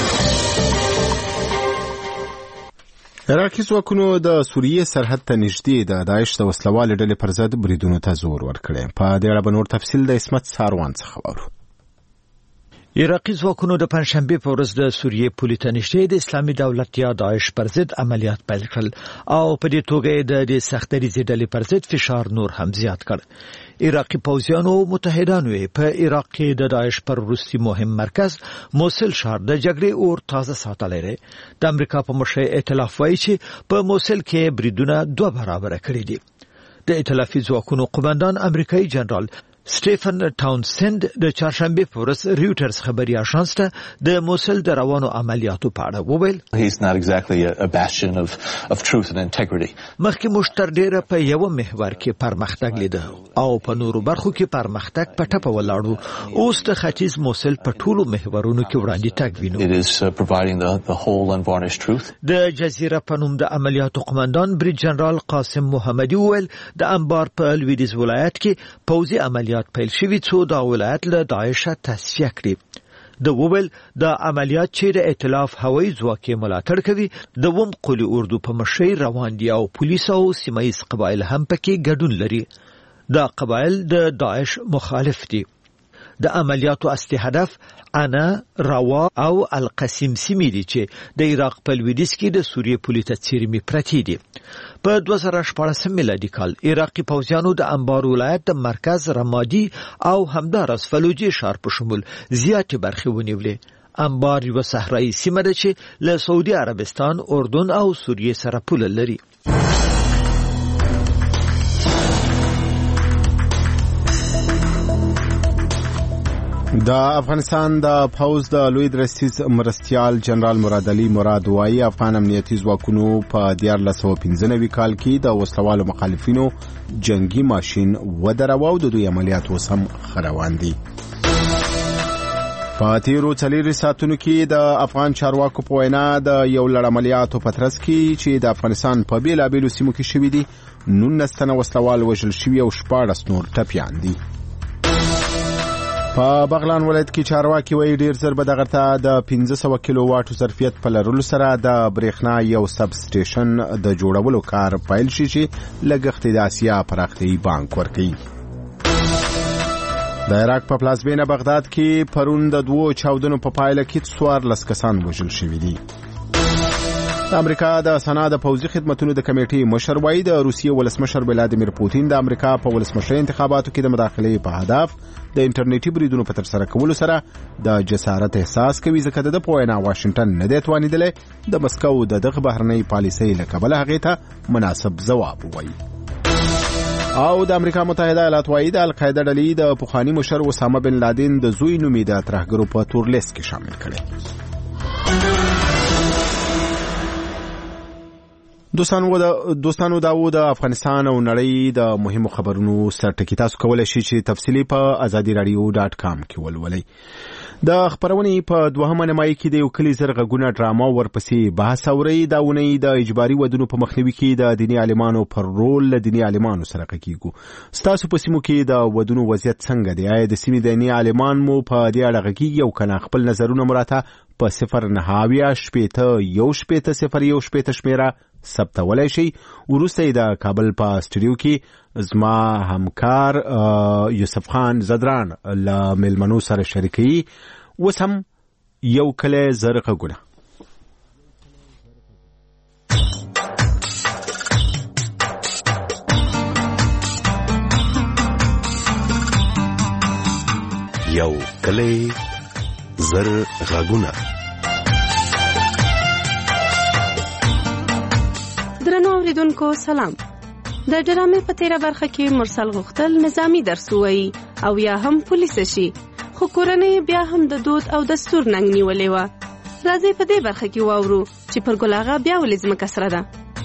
عراقي ځواکونو د سوریې سرحد ته نږدې د داعش د وسلوالې ډلې پر ضد بریدونو ته زور ورکړی. په دې اړه به نور تفصیل د عصمت ساروان څخه واورو. عراقي ځواکونو د پنجشنبې په ورځ د سوریې پولې ته نږدې د اسلامي دولت یا داعش پر ضد عملیات پیل کړل او په دې توګه د دې سختدریزې ډلې پر ضد فشار نور هم زیات کړ. عراقي پوځیانو متحدانو په عراق کې د داعش پر وروستي مهم مرکز موصل ښار د جګړې اور تازه ساتلی دی. د امریکا په مشرۍ ائتلاف وایي چې په موصل کې بریدونه 2 برابره کړي دي. د ائتلافي ځواکونو قومندان امریکایي جنرال سټيفن ټاونسند د چهارشنبه په ورځ ریوټرز خبري اژانس ته د موسل د روانو عملیاتو په اړه وویل He's not exactly a bastion of truth and integrity. مخکې مشتر ډیره په یو محور کې پرمختګ لیده او په نورو برخو کې پرمختګ په ټپه ولاړو اوس د ختیځ موسل په ټولو محورونو کې وړاندې تګ وینو It is providing the whole unvarnished truth. د جزیره په نوم د عملیاتو قومندان بریج جنرال قاسم محمدي وویل د انبار په لویدیځ ولایت کې پوځي عملیات پیل شوي څو د ولایت له داعش تصفیه کړي د وویل د عملیات چې د ائتلاف هوایي ځواک ملاتړ کوي د وم قلی اردو په مشرۍ روان دي او پولیس او سیمایي قبایل هم پکې ګډون لري دا قبایل د داعش مخالف دي د عملیاتو اصلي هدف انا روا او القسیم سیمې دي چې د عراق په لویدیځ کې د سوریې پولې ته څیرمې پرتې دي په 2014 میلادي کال عراقي پوځیانو د انبار ولایت د مرکز رمادي او همدارس فلوجي ښار په شمول زیاتې برخې ونیولې انبار یو صحرایي سیمه ده چې له سعودي عربستان اردن او سوریې سره پوله لري د افغانستان د پوز د لوی درستیز مرستیال جنرال مراد علي مراد وایي افغان امنیتي ځواکونو په 1995 کال کې د وسلوالو مخالفینو جنگي ماشين ودرواو د دوی عملیات وسم خروان دي په تیرو 4 ساعتونو کې د افغان چارواکو په وینا د یو لړ عملیاتو په ترڅ کې چې د افغانستان په بیلابیلو سیمو کې شوې دي 19 تنه وسلوال وژل شوي او 14 نور ټپیان دي په بغلان ولایت کې چارواکي وایي ډیر زر به دغه ته د 1500 کیلو واټو ظرفیت په لرلو سره د برېښنا یو سب سټیشن د جوړولو کار پیل شي چې لګښت د آسیا پراختیايي بانک ورکوي د عراق په پلازمینه بغداد کې پرون د 2 چاودنو په پایله کې 14 کسان وژل شوي دي د امریکا د سنا د پوځي خدماتو د کمیټې مشر وایي د روسیې ولسمشر ولادیمیر پوتین د امریکا په ولسمشر انتخاباتو کې د مداخلې په هدف د انټرنیټي بریدونو په ترسره کولو سره د جسارت احساس کوي ځکه د پوینا واشنگټن نه دی توانیدلی د مسکو د دغه بهرنۍ پالیسۍ له کبله هغې ته مناسب ځواب ووایي او د امریکا متحده ایالات وایي د القاعده ډلې د پخواني مشر اسامه بن لادن د زوی نومې د ترهګرو په تور لیست کې شامل کړي دوستانو داو د افغانستان او نړۍ د مهمو خبرونو سرټکی تاسو کولای شئ چې تفصیلی په azadiradio.com کې ولولئ د خبرونې په دوهمه نیمایي کې د یو کلی زرغونه ډراما ورپسې بحث اوري دا ونی د اجباري ودونو په مخنیوي کې د دینی عالمانو پر رول له دینی عالمانو سره کېږي ستاسو په سیمو کې د ودونو وضعیت څنګه دی آیا د سیمې دینی عالمان مو په دې اړه کېږي او کنه خپل نظرونه مراته په 0.9 شمیره ثبتولای شي ورسته د کابل په سټوډیو کې زما همکار یوسف خان زدران له ملمنو سره شریکي وسم یو کله زرقه ګونه یو کله زرقه ګونه درنو اوریدونکو سلام د ډرامې په تیره برخه کې مرسل غختل نظامی درس وایي او یا هم پولیس شي خو کورنۍ بیا هم د دود او دستور ننګ نیولې و راځي په دې برخه کې واورو چې پر ګلاغه بیا ولې ځمکه سره ده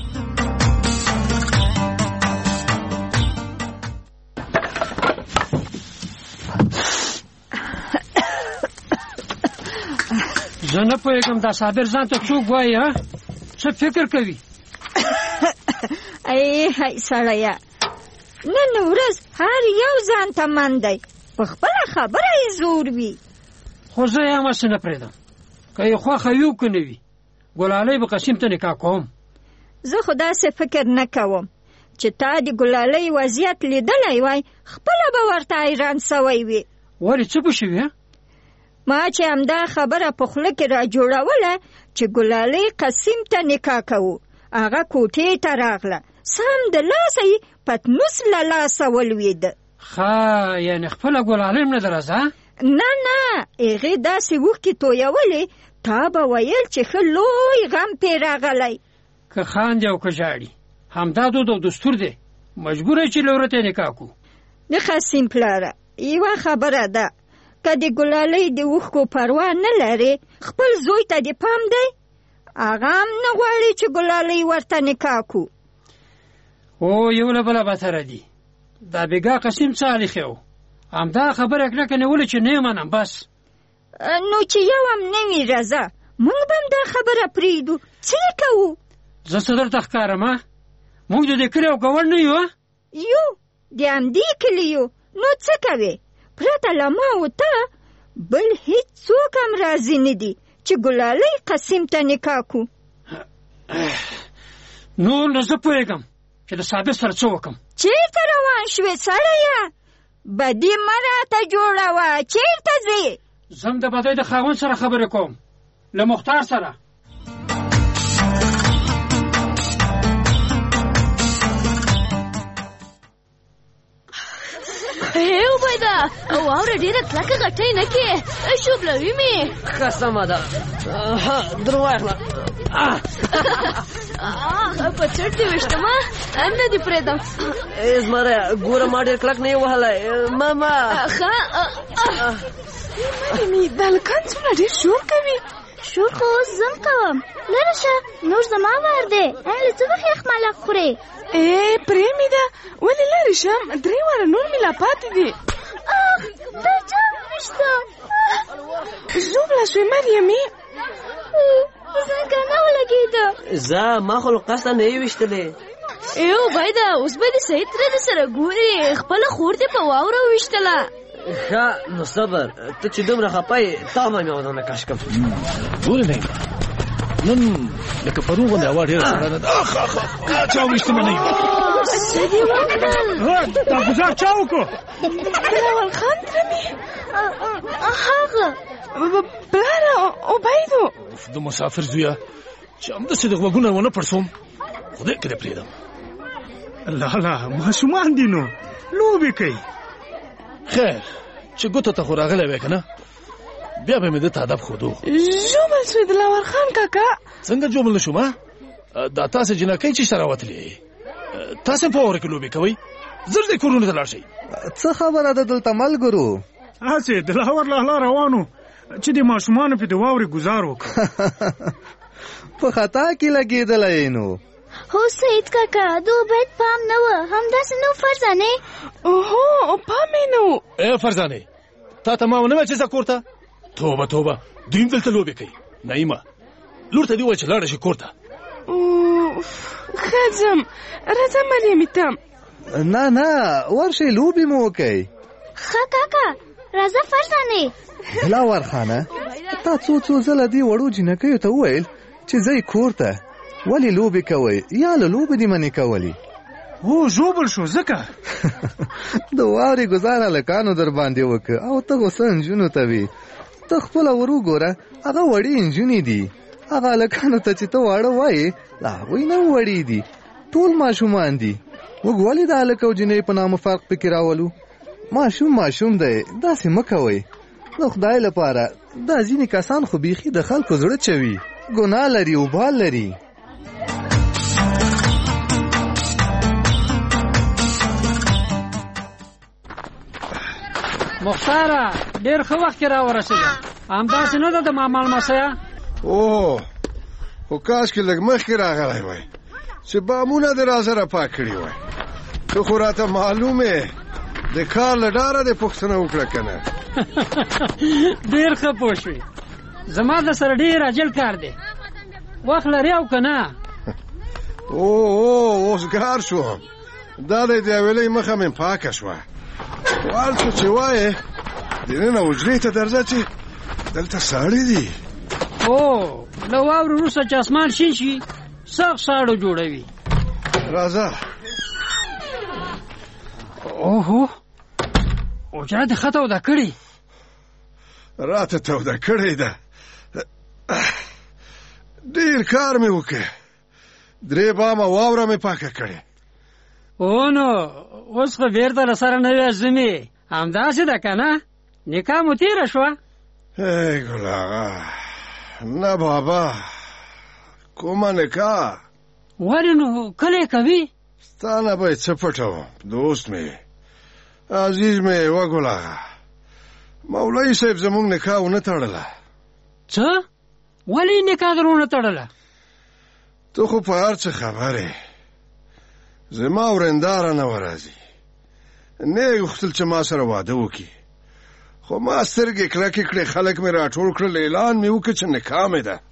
زه نه پوهېږم دا صابر ځان ته څوک وایي څه فکر کوي ای سړیا نن ورځ هر یو ځان ته من دی په خپله خبره یې زور وي خو زه یې هماسې نه پرېږدم که یې خوښه وي که نه وي ګلالۍ به قسیم ته نکاح کوم زه خو داسې فکر نه کوم چې تا د ګلالۍ وضعیت لیدلی وای خپله به ورته حیران سوی وي ولې څه به شوي ما چې همدا خبره په خوله کې را جوړوله چې ګلالۍ قسیم ته نکاح کوو هغه کوټې ته راغله سم د لاسه یې پتنوس له لاسه ولوېده یعنې خپله ګلالۍ هم نه ده راځه نه هغې داسې اوښکې تویولې تا به ویل چې ښه لوی غم پې راغلی که خاندي او که ژاړي همدا دود او دستور دی مجبور یې چې له ورته یې نکاح کړو د قسیم پلاره یوه خبره ده، که د ګلالۍ د اوښکو پروا نه لري، خپل زوی ته د پام دی، هغه هم نه غواړي چې ګلالۍ ورته نکاح کو. او یو له بله بتره دي. دا بېګا قسیم څه الیخی و، همدا خبره کلکه نیولې چې نه منم بس. نو چې یو هم نه وي رضا، موږ به هم دا خبره پرېږدو، څه یې کوو؟ زه څه درته ښکارم؟ موږ د دې کلي او ګوڼ نه یو؟ یو، د همدې کلي یو. نو څه کوې؟ پرته له ما او ته بل هېڅوک هم راضي نه دي چې ګلالۍ قسیم ته نکاح کو. نور نو زه پوهېږم چې د ثابت سره څه وکړم. چېرته روان شوې سړیه؟ بدي مه راته جوړوه، چېرته ځې؟ زم د بدۍ د خاوند سره خبرې کوم، له مختار سره. عبیده، واوره ډېره کلکه غټۍ نه کې، شوبلوي مې. ښه سمه ده، در واخله. په چټ دې ویشتمه، نه دې پرېږدم. زمری ګوره ما ډېر کلک نه یې وهلی. ماما ښه مې دا هلکان څومره ډېر شور کوي. شور خو اوس زم کوم، لره شه، نور زما وار دی. له څه وخت یخ ملک خورې؟ پرې مې ده، ولې لرې شم؟ 3 واره نور مې لا پاتې دي. دا چا وویشته؟ ژوبله شوې مريمې. څنګه نه ولګېده؟ زه ما خو له قصده نه یې ویشتلې. عبیده، اوس به دې سعید تره دې سره ګورې، خپله خور دې په واوره وویشتله. ښه نو صبر، ته چې دومره خفه یې تا به مې ودانه کش کړم. ولې نه نن لکه پرون غوندې هوا ډېره سړه نه ده. چا ویشتمه نه یم. څه دې وکړل؟ دا ګزار چا وکړو؟ بلاول خان تره مې. هغه پلاره عبیدو. د مسافر زویه چې همداسې د غوږونه ونه پړسوم، خدای که دې پرېږدم. لالا ماشومان دي نو لوبې کوي. خیر چې ګوتو ته خو راغلی وی که نه، بیا به مې ده ته ادب ښودو. ژوبل شوې دلاور خان کاکا. څنګه جوبل نه شوم؟ دا تاسې جنکۍ چېرته راوتلې؟ تاسې په واوره کې لوبې کوئ؟ زر دې کورونو ته لاړ شئ. څه خبره ده دلته ملګرو؟ هسې دلاور لالا روانو چې د ماشومانو په د واورې ګزار وکړه. په خطا کې لګېدلی نو. هو سعید کاکا، د عبید پام نه و، همداسې نو فرزانې؟ اوهو پام یې نه و. فرزانې تا ته ما ونه ویل چې ځه کور ته؟ توبه توبه، دوی هم دلته لوبې کوي. نعیمه لور ته دې وویل چې لاړه شي کور ته. ښه ځم، راځه مريمې ته. نه ورشئ لوبې مو وکئ. ښه کاکا راځه فرزانې. دلاور خانه، تا څو ځله دې وړو جنکیو ته وویل چې ځئ کور ته، ولې لوبې کوئ یا له لوبې دې منې کولې؟ هو ژوبل شو ځکه. د واورې ګزار هلکانو در باندې وکړه او ته غوسه نجونو ته وي. ته خپله ور وګوره، هغه وړې نجونې دي. هغه هلکانو ته چې ته واړه وایې، له هغوی نه وړې دي، ټول ماشومان دي. موږ ولې د هلک او جنۍ په نامه فرق پکې راولو؟ ماشوم دی، داسې مه کوئ. د خدای لپاره دا ځینې کسان خو بیخي د خلکو زړه چوي، ګناه لري او بال لري. مختاره ډېر ښه وخت کې راورسېده، همداسې نه ده د ماما لمسیه؟ خو کاشکې لږ مخکې راغلی وای چې بامونه دې راسره پاک کړي وای. ته خو راته معلوم یې د کار له ډاره دې پوښتنه وکړه که نه؟ ډېر ښه پوه شوې، زما د سره ډېر عاجل کار دی، وخت لرې او که نه؟ اوسګار شوم، دا دی د یوې مخه مې پاکه شوه. والته چې وایې دننه حجرې ته درځه چې دلته ساړه دي. له واورې وروسته چې اسمان شین شي سخت ساړه جوړوي. راځه. اوهو حجره دې ښه توده کړې. راته توده کړې ده، ډېر کار مې وکړ، 3 بامه واوره مې پاکه کړې. نو اوس خو بیرته له سره نه وې ځمې، همداسې ده که نه؟ نکاح مو تېره شوه؟ ګل آغا نه بابا، کومه نکاح؟ ولې نو کله یې کوي؟ ستا نه به یې څه پټوم، دوست مې عزیز مې وګل آغا، مولوي صاحب زموږ نکاح ونه تړله. څه؟ ولې نکاح درونه تړله؟ ته خو په هر څه خبرې. زما ورنداره نه ورځي، نه یې غوښتل چې ما سره واده وکړي، خو ما سترګې کلکې کړې، خلک مې راټول کړل، اعلان مې وکړ چې نکاح مې ده.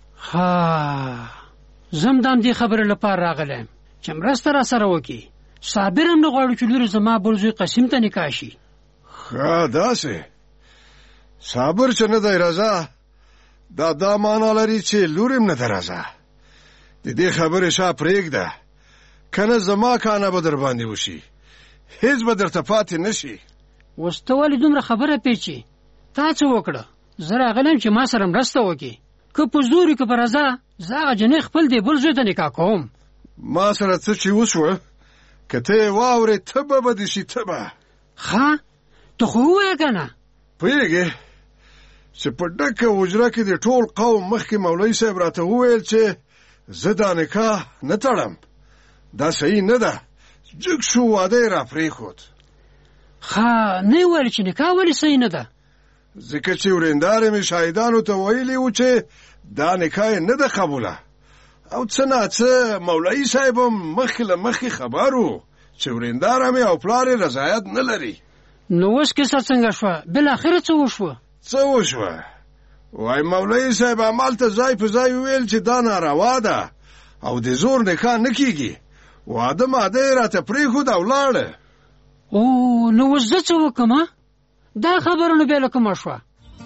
زم د همدې خبرې لپاره راغلی چې مرسته را سره وکړي. صابر هم نه غواړو چې لور زما بل زوی قسیم ته نکاح شي. ښه داسې صابر چې نه دی رضا، دا معنا لري چې لور هم نه ده رضا. د دې خبرې شا پرېږده، کنه زما کانه به در باندې وشي، هیڅ به درته پاتې نشي. اوس ته ولې دومره خبره پیچې؟ تا څه وکړه؟ زه راغلم چې ما سره مرسته وکړي، که په زور که په رضا، زه هغه جنۍ خپل دې بل زوی ته نکاح کوم. ما سره څه چې وشوه، که ته یې واورې تبه به دې شي، تبه. ښه ته خو ووایه که نه؟ پوهېږې چې په ډکه حجره کې د ټول قوم مخکې مولوي صاحب راته وویل چې زه دا نکاح نه تړم، دا صحیح نه ده. جګ شو، واده یې را پرېښود. نه یې ویل چې نکاح ولې صحیح نه ده؟ ځکه چې ورېندارې مې شاهدانو ته ویلي و چې دا نکاح یې نه ده قبوله، او څه ناڅه مولوي صاحب هم مخکې له مخکې خبر و چې ورېنداره مې او پلار یې رضایت نه لري. نو اوس کیسه څنګه شوه؟ بالاخره څه وشوه؟ څه وشوه؟ وای مولوي صاحب همالته ځای په ځای وویل چې دا ناروا ده او د زور نکاح نه کېږي. واده ماده یې راته پرېښود او لاړه. نو اوس زه څه وکړم؟ دا خبره نو بیا له کومه شوه؟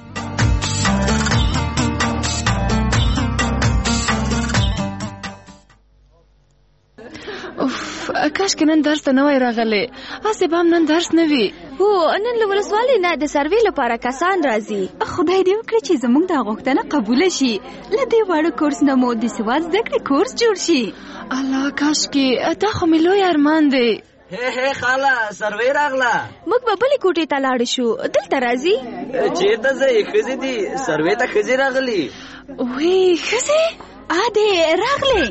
کاشکې نن درس ته نه وای راغلی، هسې به هم نن درس نه وي. هو نن له ولسوالۍ نه د سروې لپاره کسان راځي. خدای دې وکړي چې زموږ دا غوښتنه قبوله شي، له دې واړه کورس نه مو د سواد زده کړې کورس جوړ شي. الله کاشکې، دا خو مې لوی ارمان دی. هی خاله، سروې راغله. موږ به بلې کوټې ته لاړ شو، دلته راځي. چېرته ځئ؟ ښځې دي، سروې ته ښځې راغلي. وی ښځې؟ دې راغلې.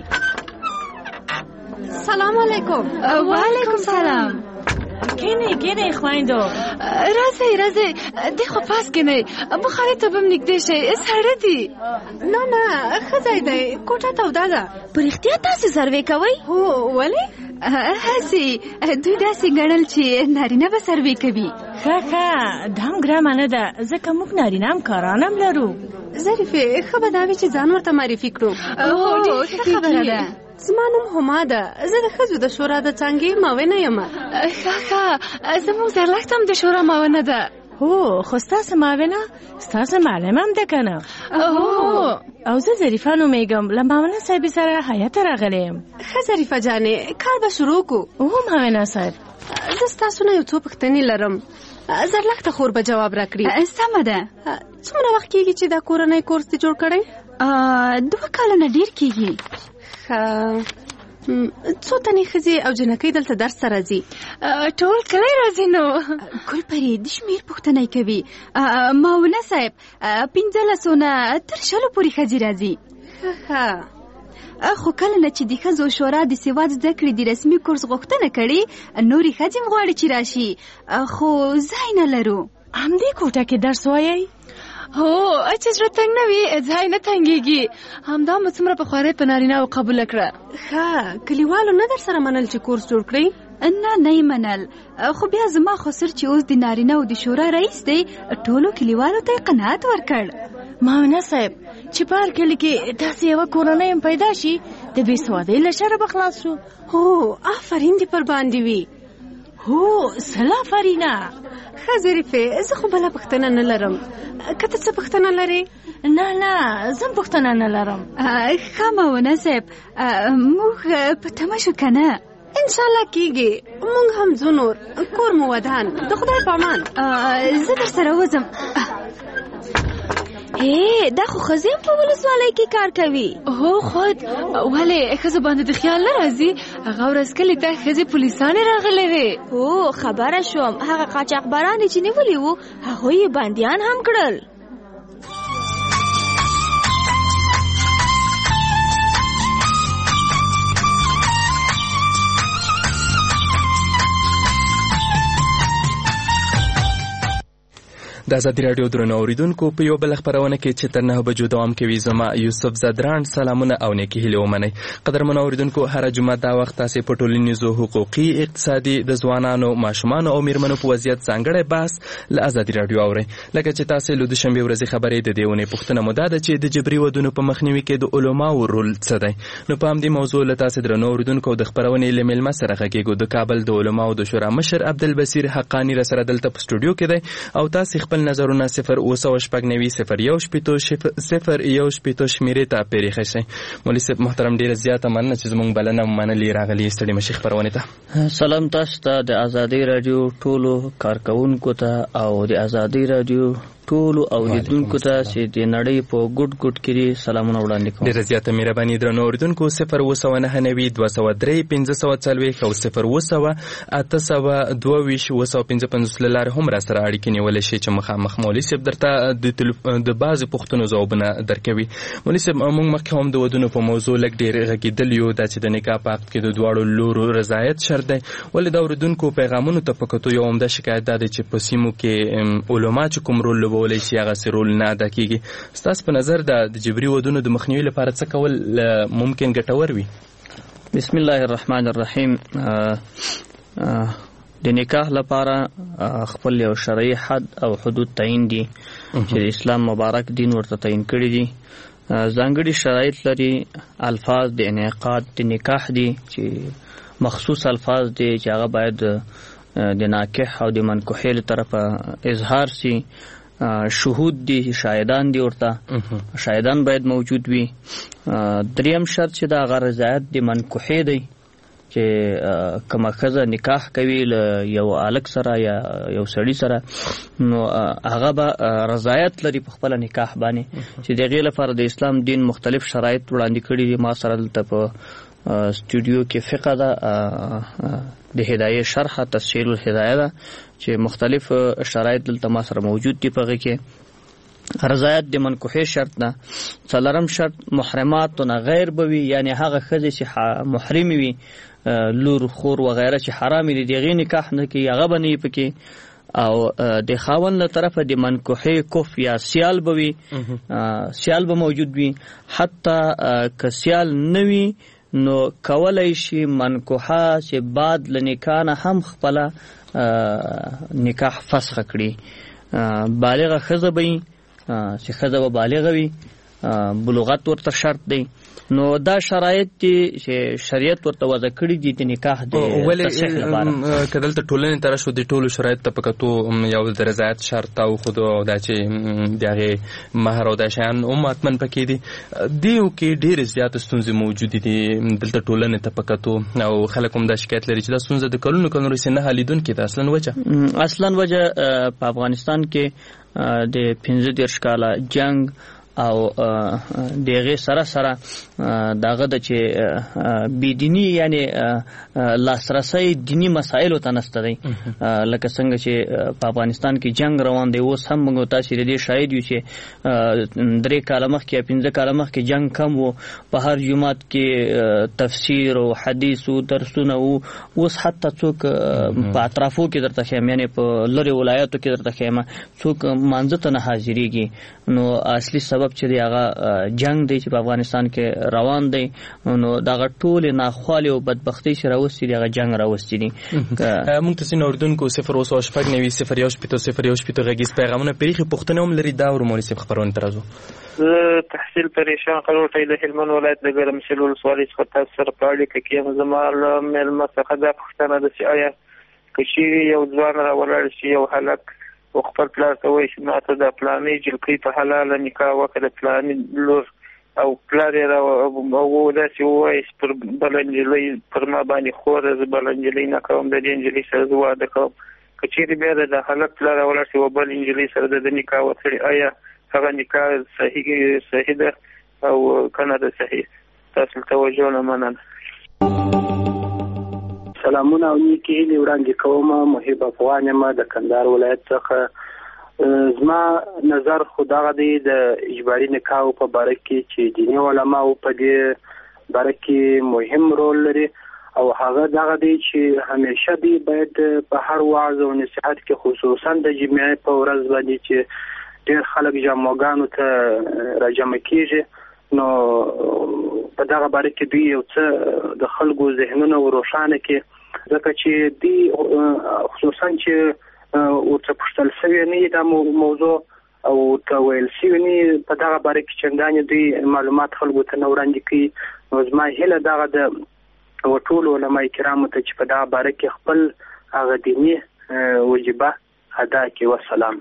سلام علیکم. وعلیکم سلام. کینې خویندو، راځئ دې خوا پاس کینئ، بخارۍ ته به م نږدې شئ، ساړه دي. نه ښه ځای دی، کوټه توده ده. په رښتیا تاسې سروې کوئ؟ هو ولې؟ هسې دوی داسې ګڼل چې نارینه به سروې کوي. ښه دا هم ګرامه نه ده، ځکه موږ نارینه همکاران هم لرو. ظریفې ښه به دا وي چې ځان ورته معرفي کړو. ښه خبره ده. زما نوم هما ده، زه د ښځو د شورا د څانګې معاونه یم. ښه زموږ زرلښت هم د شورا معاونه ده. هو خو ستاسو معاونه ستاسو معلم هم ده که نه؟ او زه ظریفه نومېږم، له معاونه صاحبې سره هیات ته راغلی یم. ښه ظریفه جانې، کار به شروع کړو. معاونه صاحب، زه ستاسو نه یو څو پوښتنې لرم. زرلښته خور به جواب راکړي. سمه ده. څومره وخت کېږي چې دا کورنی کورس دې جوړ کړی؟ 2 کاله نه ډېر کېږي. څو تنې ښځې او جنکۍ دلته درس ته راځي؟ ټول کلی راځي. نو ګل پرې د شمېر پوښتنه کوي. معاونه صاحب 1500 نه تر 100 پورې ښځې راځي. خو کله نه چې د ښځو شورا د سواد زده کړې د رسمي کورس غوښتنه کړي، نورې ښځې هم غواړي چې راشي، خو ځای نه لرو. همدې کوټه کې درس وایئ؟ هو چې زړه تنګ نه وي، ځای نه تنګېږي. همدا مو څومره په خوارۍ په نارینه‌و قبوله کړه. کلیوالو نه در سره منل چې کورس جوړ کړئ؟ نه یې منل، خو بیا زما خسر چې اوس د نارینه‌و د شورا رئیس دی، ټولو کلیوالو ته قناعت ورکړ. معاونه صاحب، چې په هر کلي کې داسې یوه کورنۍ هم پیدا شي، د بې سوادۍ له شره به خلاص شو. هو آفرین دې پر باندې وي. هو سل آفرینه. ښه ظریفې، زه خو بله پوښتنه نه لرم. که ته څه پوښتنه لرې؟ نه زه پوښتنه نه لرم. ښه معاونه صاحب، موږ په تمه شو که نه؟ انشاءالله کېږي. موږ هم ځو، نور کور مو ودان. د خدای په امان. زه در سره وځم. دا خو ښځې هم په ولسوالۍ کې کار کوي. هو خود ولې ښځو باندې د خیال نه راځي؟ هغه ورځ کلي ته ښځې پولیسانې راغلې وې. هو خبره شوم، هغه قاچاقبران چې نیولي وو هغوی یې بندیان هم کړل. د ازادي راډیو درنو اوریدونکو په یو بل خبرونه کې چې تر 9 بجو دوام کوي زما یوسف زدران سلامونه او نیکی هیله ومنئ. قدرمنو اوریدونکو هر جمعه دا وخت تاسو په ټولنیزو حقوقي اقتصادي د ځوانانو ماشومان او میرمنو په وضعیت ځانګړی بحث له ازادي راډیو اورئ. لکه چې تاسو له دوشنبه ورځې خبرې د دیونه پښتنه مده ده چې د جبري ودونو په مخنیوي کې د علماو رول څه دی. نو په همدې موضوع له تاسو درنو اوریدونکو د خبرونې لمل مسره غږیږو. د کابل د علماو د شورا مشر عبدالبصیر حقانی را سره دلته په سټوډیو کې دی او تاسو خپل نظرونه 0 شمیرې ته پیریخی شئ. مولوي صاحب محترم ډیره زیاته مننه چې زموږ بلنه منلې راغلي ستړي مشي خبرونه ته. سلام تاسو ته د ازادي رادیو ټولو کارکونکو ته او د ازادي رادیو ټولو اوریدونکو ته چې د نړۍ په ګډ کې سلامونه وړاندې کوم. ډیره زیاته مهرباني درنو اوریدونکو. 0 293 او 0 822 لاره هم را سره اړیکې نیولای شي چې مخامخ مولوي صاحب درته د بعضې پوښتنو ځوابونه درکوي. مولوي صاحب موږ مخکې هم د ودونو په موضوع لږ ډېر غږېدل یو دا چې د نکاح په عقد کې د دواړو لورو رضایت شرط دی. ولې د اورېدونکو پیغامونو ته په کتو یو عمده شکایت دا دی چې په سیمو کې علما چې کوم رول لوبولی شي هغسې رول نه ادا کېږي. ستاسو په نظر د جبري ودونو د مخنیوي لپاره څه کول ممکن ګټور وي؟ بسم الله الرحمن الرحیم. د نکاح لپاره خپل یو شرعي حد او حدود تعین دي چې د اسلام مبارک دین ورته تعین کړی دي. ځانګړي شرایط لري. الفاظ د انعقاد د نکاح دي چې مخصوص الفاظ دي چې هغه باید د ناکح او د منکوحې له طرفه اظهار سي. شهود دي، شاهدان دي، ورته شاهدان باید موجود وي. دریم شرط چې د هغه رضایت د منکوحې دی چې کومه ښځه نکاح کوي له یو هلک سره یا یو سړي سره نو هغه به رضایت لري په خپله نکاح باندې چې د هغې لپاره د اسلام دین مختلف شرایط وړاندې کړي دي. ما سره دلته په سټوډیو کې فقه ده د هدایه شرحه تسهیل الهدایه ده چې مختلف شرایط دلته ما سره موجود دي. په هغې کې رضایت د منکوحې شرط ده. 4 شرط محرمات نه غیر بوي، یعنی هغه ښځې چې محرمې وي لور خور وغیره چې حرام دي د هغې نکاح نه کوي هغه به نه وي پکې. او د خاوند له طرفه د منکوحې کف یا سیال به وي، سیال به موجود وي. حتی که سیال نه وي نو کولای شي منکوحه چې بعد له نکاح نه هم خپله نکاح فسخ کړي. بالغه ښځه به وي چې ښځه به بالغه وي، بلوغت ورته شرط دی. نو دا شرایط دي چې شریعت ورته وضع کړي دي د نکاح د تصحیح لپاره. که دلته ټولنې ته راشو د ټولو شرایطو ته په کتو یو د رضایت شرط او خود دا چې د هغې مهر او دا شیان هم حتما پکې دي. دیو کې ډېرې زیاتې ستونزې موجودې دي دلته ټولنې ته په کتو او خلک هم دا شکایت لري چې دا ستونزه د کلونو راهیسې نه حلیدونکې ده. اصلا وجه په افغانستان کې د 15 کاله جنگ او د هغې سره دغه د چې بېدیني یعنی لاسرسی دیني مسایلو ته نسته دی. لکه څنګه چې په افغانستان کې جنگ روان دی. اوس هم موږ تاسې د دې شاهد یو چې 3 کاله مخکې یا 15 کاله مخکې جنگ کم و. په هر جومات کې تفسیر او حدیث او درسونه و. اوس حتی څوک په اطرافو کې درته ښیم، یعنی په لرې ولایاتو کې درته ښیم، څوک مانځه ته نه حاضرېږي. نو اصلي سبب چې دی هغه جنگ دی چې په افغانستان کې روان دی. نو دغه ټولې ناخوالې او بدبختۍ چې راوستي دي هغه جنگ راوستي دي. موږ ته ځینې اورېدونکو 0 غږیز پیغامونه پرېښي پوښتنې هم لري. دا ورمولي صاحب خپرونې ته راځو. زه تحصیل پریشان قلوټی د هلمند ولایت د ګرمسیر ولسوالۍ څخه تاسو سره په اړیکه کې یم. زما له مېلمه څخه دا پوښتنه ده چې آیا که چیرې یو ځوان راولاړ شي یو هلک او خپل پلار ته وایي چې ما ته د فلانۍ جلکۍ په حلاله نکاح وکړه د فلاني لور او پلار یې داسې ووایي چې پر بله نجلۍ پر ما باندې خوره زه بله نجلۍ نه کوم د دې نجلۍ سره زه واده کوم. که چیرې بیا د هلک پلار راولاړ شي او بل نجلۍ سره د نکاح وکړي آیا هغه نکاح صحیح ده او که نه ده صحیح؟ تاسو توجه نه مننه. سلامونه او نیکې هیلې وړاندې کوم. محب افغان یم د کندهار ولایت څخه. زما نظر خو دغه دی د اجباري نکاحو په باره کې چې دیني علماو په دې باره کې مهم رول لري او هغه دغه دی چې همیشه دی باید په هر وعظ او نصیحت کې خصوصا د جمعې په ورځ باندې چې ډېر خلک جامعګانو ته راجمع کیږي نو په دغه باره کې دوی یو څه د خلکو ذهنونه روښانه کړي ځکه چې دی خصوصا چې ورته پوښتل شوی نه دا موضوع او ته ویل شوی نه په دغه باره کې څنګه دوی معلومات خلکو ته نه وړاندې کوي نو زما هیله دغه د ټول علماء کرامو ته چې په دغه باره کې خپل هغه دیني وجیبه ادا کړي. والسلام.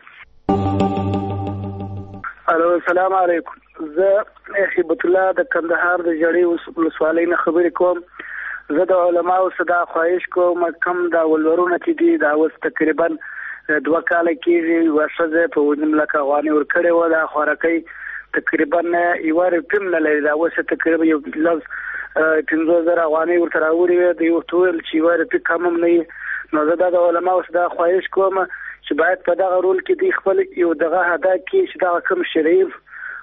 الو السلام علیکم. زه هیبت الله د کندهار د جړې ولسوالۍ نه خبرې کوم. زه د علماو صدا خواهش کوم کم دا ولورونه چې دي دا اوس تقریبا 2 کال کېږي ورشزه په 1 لک افغانۍ ورکړې و دا خوراکي تقریبا یو رقم نه لري دا اوس تقریبا یو لفظ 15,000 افغانۍ ورته راوړي دی یو ټول چې یو رقم کم هم نه نو زه د علماو صدا خواهش کوم چې باید په دغه رول کې دی خپل یو دغه ادا کړي چې دا کوم شریف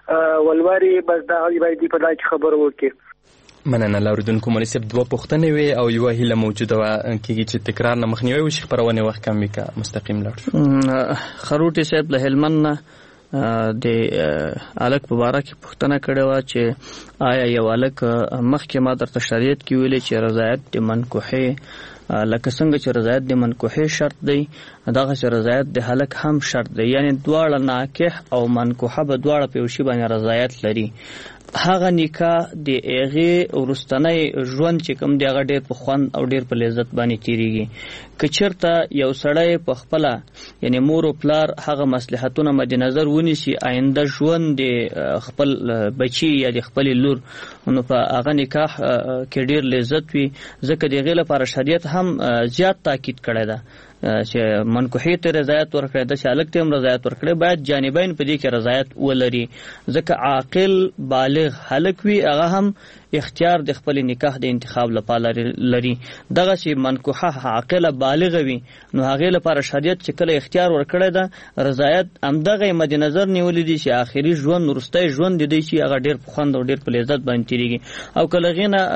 ولوري بس دا باید په دغه خبر وکړي. مننه. لاوریدونکو مناسب 2 پوښتنې وي او یو هیله موجوده و کېږي چې تکرار نه مخنیوي وشي خبرونه وخت کم وي مستقیم لاړ. خروټي صاحب له هلمند نه د الک په باره کې پوښتنه کړې و چې آیا یو الک مخکې ما درته شریعت کې ویلي چې رضایت د منکوحې لکه څنګه چې رضایت د منکوحې شرط دی دغه چې رضایت د هلک هم شرط دی یعنی دواړه ناکح او منکوحه به دواړه په یو شي باندې رضایت لري. هغه نکاح د هغې وروستنی ژوند چې کوم دی هغه ډېر په خوند او ډېر په لذت باندې تېرېږي. که چېرته یو سړی په خپله یعنی مور او پلار هغه مصلحتونه مد نظر ونیسي آینده ژوند د خپل بچي یا د خپلې لور نو په هغه نکاح کې ډېر لذت وي ځکه د هغې لپاره شریعت هم زیات تاکید کړی ده چې منکوحې ته رضایت ورکړی ده چې هلک ته هم رضایت ورکړی باید جانبین په دې کې رضایت ولري ځکه عاقل بالغ هلک وي هغه هم اختیار د خپل نکاح د انتخاب لپاره لري. دغسې منکوحه عاقله بالغه وي نو هغې لپاره شریعت چې کله اختیار ورکړی ده رضایت همدغه یې مد نظر نیولی دي چې آخري ژوند وروستی ژوند د دی چې هغه ډېر په خوند او ډېر په لذت باندې تېرېږي او که له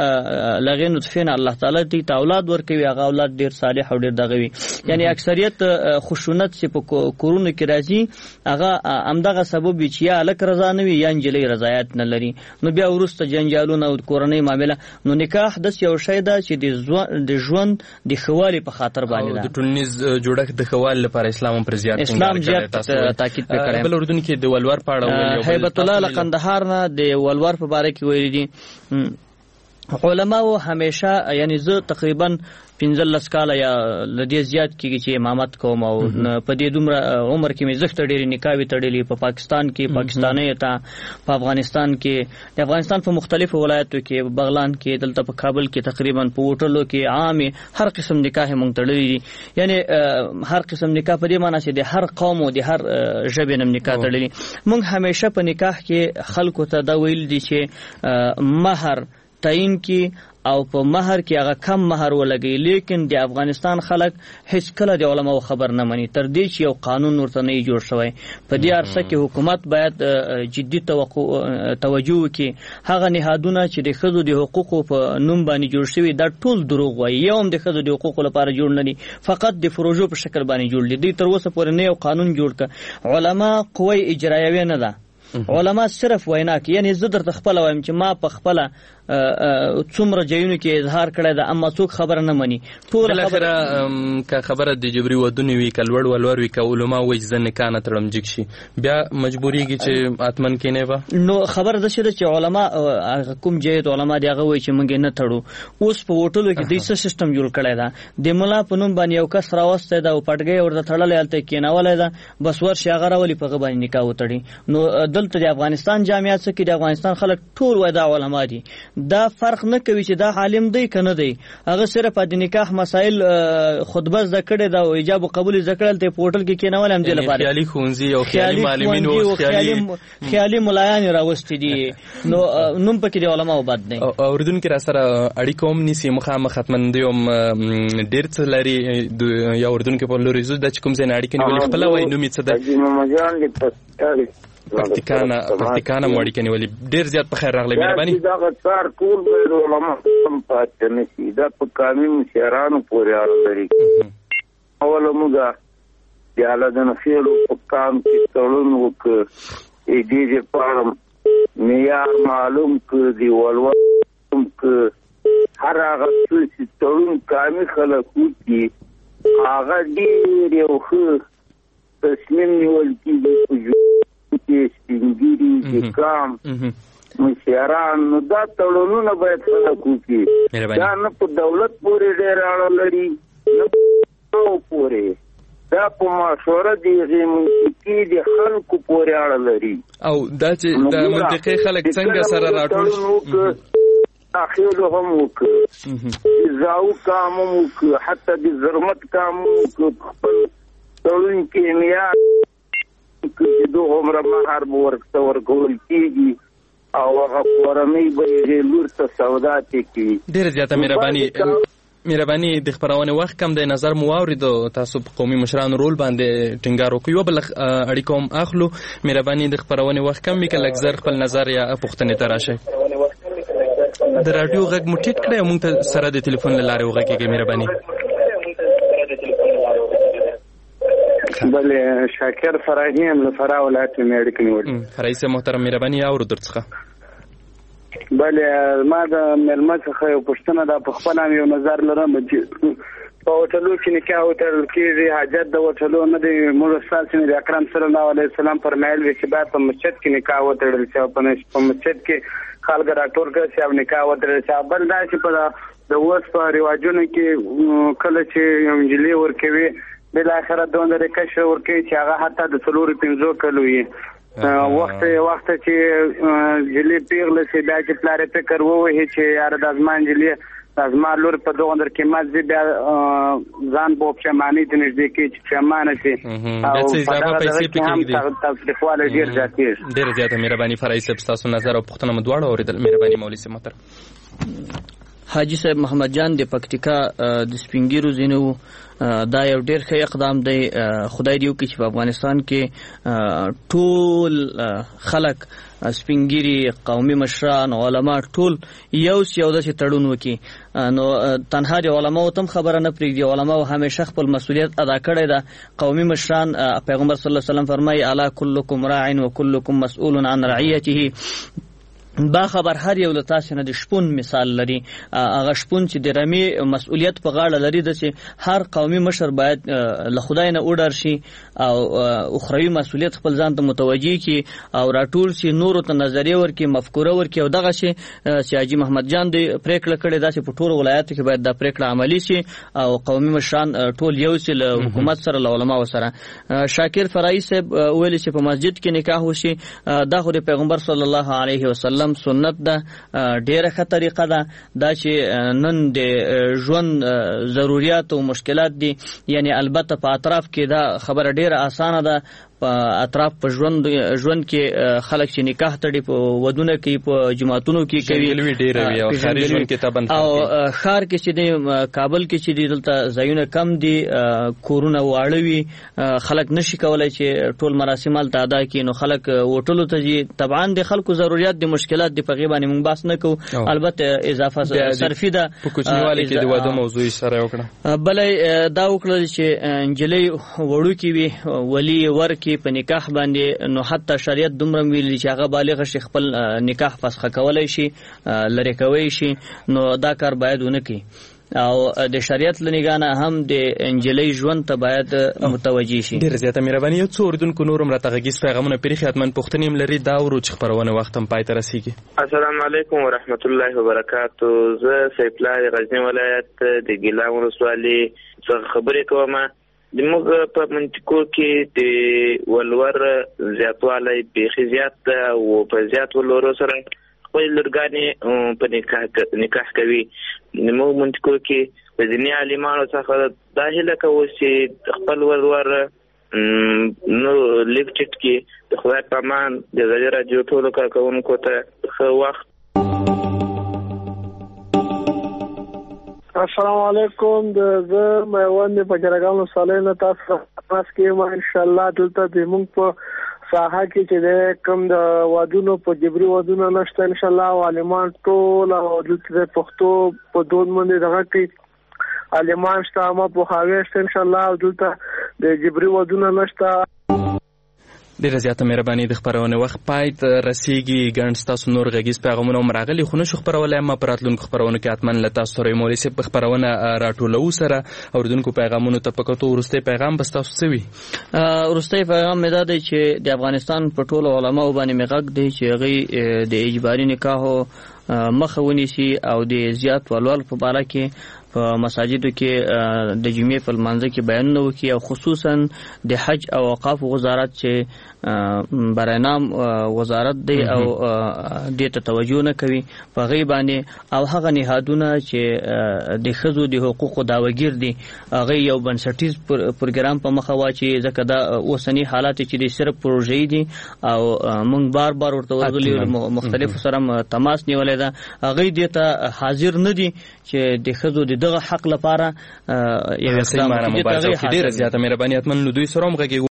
هغې نطفې نه الله تعالی دوی ته اولاد ورکوي هغه اولاد ډېر صالح او ډېر دغه وي یعنی اکثریت خشونت چې په کورونو کې راځي هغه همدغه سبب وي چې یا هلک رضا نه وي یا نجلۍ رضایت نه لري نو بیا وروسته جنجالونه او کورنۍ معامله نو نکاح داسې یو شی ده چې د ژوند د ښه والي په خاطر باندې ده. د ټولنیز جوړښت د ښه والي لپاره اسلام هم پر زیات تاکید کړی. بل اردن کې د ولور په اړه هیبت الله له قندهار نه د ولور په باره کې ویلي دي علماو همیشه یعنی زه تقریبا 15 کاله یا لدې زیات کېږي چې امامت کوم او په دې دومره عمر کې مې زښته ډېرې نکاحې تړلې په پاکستان کې پاکستانۍ ته په افغانستان کې د افغانستان په مختلفو ولایتو کې بغلان کې دلته په کابل کې تقریبا په هوټلو کې عامې هر قسم نکاح مونږ تړلې دي یعنی هر قسم نکاح په دې معنی چې د هر قوم او د هر ژبې نه نکاح تړلې مونږ همیشه په نکاح کې خلکو ته دا ویل دي چې مہر تعین کی او په مہر کې هغه کم مہر ولګي لیکن د افغانستان خلک هیڅ کله د علماو خبر نه مني تر دې چې یو قانون ورته نه جوړ شوی په دې عرصه کې حکومت باید جدي توجه وکړي هغه نهادونه چې د ښځو د حقوقو په نوم باندې جوړ شوي دا ټول دروغ وایي یو هم د ښځو د حقوقو لپاره جوړ نه دي فقط د فروژو په شکل باندې جوړ دي دوی تر اوسه پورې نه یو قانون جوړ کړ علما قوی اجرایوي نه ده علما صرف وینا کوي یعنی زه درته خپله وایم چې ما په خپله څومره ځایونو کې اظهار کړی ده اما څوک خبره نه مني ټوله خبره که خبره د جبري ودونې وي که لوړ ولور وي که علما وایي چې زه نکاح نه تړم جګ شي بیا مجبورېږي چې حتمن کینې به نو خبره داسې ده چې علما کوم جید علما دی هغه وایي چې موږ یې نه تړو اوس په هوټلو کې دوی څه سیسټم جوړ کړی ده د ملا په نوم باندې یو کس راوستی ده او پټګۍ ورته تړلی هلته یې کېنولی ده بس ورشي هغه راولي په هغه باندې نکاح وتړي نو دلته د افغانستان جامعات څه کې د افغانستان خلک ټول وایي دا علما دي دا فرق نه کوي چې دا عالم دی که نه دی هغه صرف د نکاح مسائل خطبه زده کړې ده او ایجاب او قبول زده کړل ته په هوټل کې کېنول هم دې لپاره خیالي ښوونځي او خیالي معلمین او خیالي ملایان راوستي دي نو نوم پکې د علماو بد دی اوریدونکي را سره اړیکه هم نیسي مخامخ حتمن دوی هم ډېر څه لري یا اوریدونکي په لوري زه دا چې کوم ځای نه اړیکه نیولې خپله وایي نوم یې څه ده پکتیکانا موړی کني ولی ډیر زیات په خیر راغلی مهرباني دا کار ټول به علماء هم پاتې نه شي. دا په قامي مشرانو پورې اړه لري. اوله موږ د اعلی خیلو په قام کې تړون وکړ دې لپاره معیار معلوم کړ دی ولوم کړ هر هغه څه چې تړون قامي خلک وکړي هغه ډېر یو ښه تصمیم نیول کېږي چې سپین ږیري د قام مشران نو دا تړونونه باید خلک وکړي. دا نه په دولت پورې ډېر اړه لري نه پورې دا په مشوره د هغې منطقي د خلکو پورې اړه لري. او دا چې د منطقي خلک څنګه سره راټول داخلو هم وکړه زاو کام هم وکړه حتی د زرمت کام هم وکړه خپل تړون کې معیار چې دغه عمره مهر به ورته ورکول کېږي او هغه کورنۍ به یې لور ته سودا کړي. ډېره زیاته مهرباني د خپرونې وخت کم دی نظر مو واورېدو تاسو په قومي مشرانو رول باندې ټینګار وکړو یوه بله اړیکه هم اخلو. مهرباني د خپرونې وخت کم وي که لږ زر خپل نظر یا پوښتنې ته راشئ. د راډیو غږ مو ټیټ کړئ او موږ ته سره د تلیفون له لارې وغږېږئ. مهرباني. بله شاکر فراهی هم له فراه ولایت مې اړیکې نیولې. فرایي صاحب محترم مهرباني اورو درڅخه. بله ما د مېلمه څخه یو پوښتنه ده په خپل هم یو نظر لرم چې په هوټلو کې نکاح وتړل کېږي حاجت د هوټلو نه دی. موږ ستاسو نبي اکرم صلی الله علیه وسلم فرمایل وي چې باید په مسجد کې نکاح وتړل شي او په مسجد کې خلک راټول کړي چې او نکاح وتړل شي. بل دا چې په د اوس په رواجونو کې کله چې یو نجلۍ ورکوي بالاخره دومره کشر ورکوي چې هغه حتی د 4-5 کلو وي. وخت چې نجلۍ پیغله شي بیا چې پلار یې فکر ووهي چې یاره دا زما نجلۍ دا زما لور په دغه اندر کې مات ځي بیا ځان به پښیمانۍ ته نږدې کوي چې پښیمانه شي او په دغه ډول کې هم تاوتریخوالی ډېر زیاتېږي. ډېره زیاته مهرباني فرایي صاحب ستاسو نظر او پوښتنه مو دواړه اورېدل. مهرباني مولوي صاحب محترم. حاجی صاحب محمد جان د پکتیکا د سپینګیرو ځینو دا یو ډېر ښه اقدام دی. خدای دې وکړي چې په افغانستان کې ټول خلک سپینګیري قومي مشران علما ټول یو داسې تړون وکړي. نو تنها د علماو ته هم خبره نه پرېږدي. علماو همیشه خپل مسؤلیت ادا کړی ده. قومي مشران پیغمبر صلی الله علیه وسلم فرمایي الا کلکم راع و کلکم مسئول عن رعیته. با خبر هر یو له تاسو نه د شپون مثال لري. هغه شپون چې د رمې مسؤلیت په غاړه لري د چې هر قومي مشر باید له خدای نه وډار شي او اخروی مسؤلیت خپل ځان ته متوجي کی او راټول شي نورو ته نظریه ورکړي مفکوره ورکړي او دغه شي چې حاجی محمد جان د پریکړه کړې ده چې په ټولو ولایتو کې باید دا پریکړه عملی شي او قومي مشران ټول یو شي له حکومت سره له علماو سره. شاکر فرایي صاحب ویل چې په مسجد کې نکاح وشي دا خو د پیغمبر صلی الله علیه وسلم سنت ده. ډیره ښه طریقه ده دا چې نن د ژوند ضرورت او مشکلات دي یعنی البته په اطراف کې دا خبره ډیره اسانه ده. په اطراف په ژوند کې خلک چې نکاح تړي په ودونه کې په جماعتونو کې کوي او خارج ژوند کې تبن او خار کې چې د کابل کې چې دلته ځایونه کم دي کورونه واړه وي خلک نشي کولای چې ټول مراسم ته ادا کړي. نو خلک هوټلو ته ځي. طبعا د خلکو ضرورت د مشکلات د پغې باندې موږ بحث نه کوو. البته اضافه صرفي ده په کوچنیوالي کې د واده موضوع سره وکړه. بلې دا وکړل چې انجلۍ وړوکې وي ولی ورکې په نکاح باندې نو حتی شریعت دومره ویلي چې هغه بالغ شي خپل نکاح فسخه کولای شي لری کوي شي. نو دا کار باید ونه کړي او د شریعت لنګانه هم د انجلۍ ژوند ته باید متوجي شي. ډېر زیاته مهرباني. یو څو اوریدونکو نورم راته غږیز پیغامونه پرې خدمت پوښتنې هم لري دا ورو چې خبرونه وخت هم پای ته رسیږي. السلام علیکم ورحمت الله وبرکاتو. زه سیف الله غزنی ولایت د ګیلان ولسوالۍ څخه خبرې کوم. د موږ په منطقو کې د ولور زیاتوالی بیخي زیات ده او په زیات ولورو سره خپل لورګانې په نکاح کوي. د موږ منطقو کې په ځینې عالمانو څخه دا هیله کوو چې خپل ولور نو لیک چټ کې د خدای په امان د غیر راډیو ټولو کارکوونکو ته ښه وخت. السلام علیکم. زه میوند په جرګان ولسوالۍ نه تاسو پاس کې ما ان شاء الله دلته د موږ په ساحه کې چې د کم د وادونو په جبري وادونو نشته ان شاء الله او عالمان ټول او د پښتو په دود باندې دغه کې عالمان شته ما په خاوي شته ان شاء الله او دلته د جبري وادونو نشته. ډیره زیاته مهرباني د خبرونه وخت پای ته رسیږي. ګڼ ستاسو نور غږیز پیغامونه هم راغلي خو نشو خبرولای. ما په راتلونکو خبرونو کې حتما له تاسو سره مولوي صاحب په خبرونه راټولو سره اوریدونکو پیغامونو ته پکتو ورسته پیغام بس تاسو سوي. ورسته پیغام مې دا دی چې د افغانستان په ټولو علماو باندې مغږ دی چې هغه د اجباري نکاح مخه ونیسي او د زیات ولول په اړه کې په مساجدو کې د جمعې په منځ کې بیانونه وکړي او خصوصا د حج او اوقاف وزارت چې برنام وزارت دی او دې ته توجه نه کوي په غي باندې او هغه نهادونه چې د ښځو د حقوقو داوګیر دي هغه یو بنسټیز پروګرام په مخه واچي ځکه دا اوسنی حالات چې د صرف پروژې دي او موږ بار بار ورته ورغلي مختلفو سره تماس نیولې ده هغه دې ته حاضر نه دي چې د ښځو د دغه حق لپاره یو اقدام مبارزه کوي. ډیره زیاته مهرباني اتمن له دوی سره هم غږی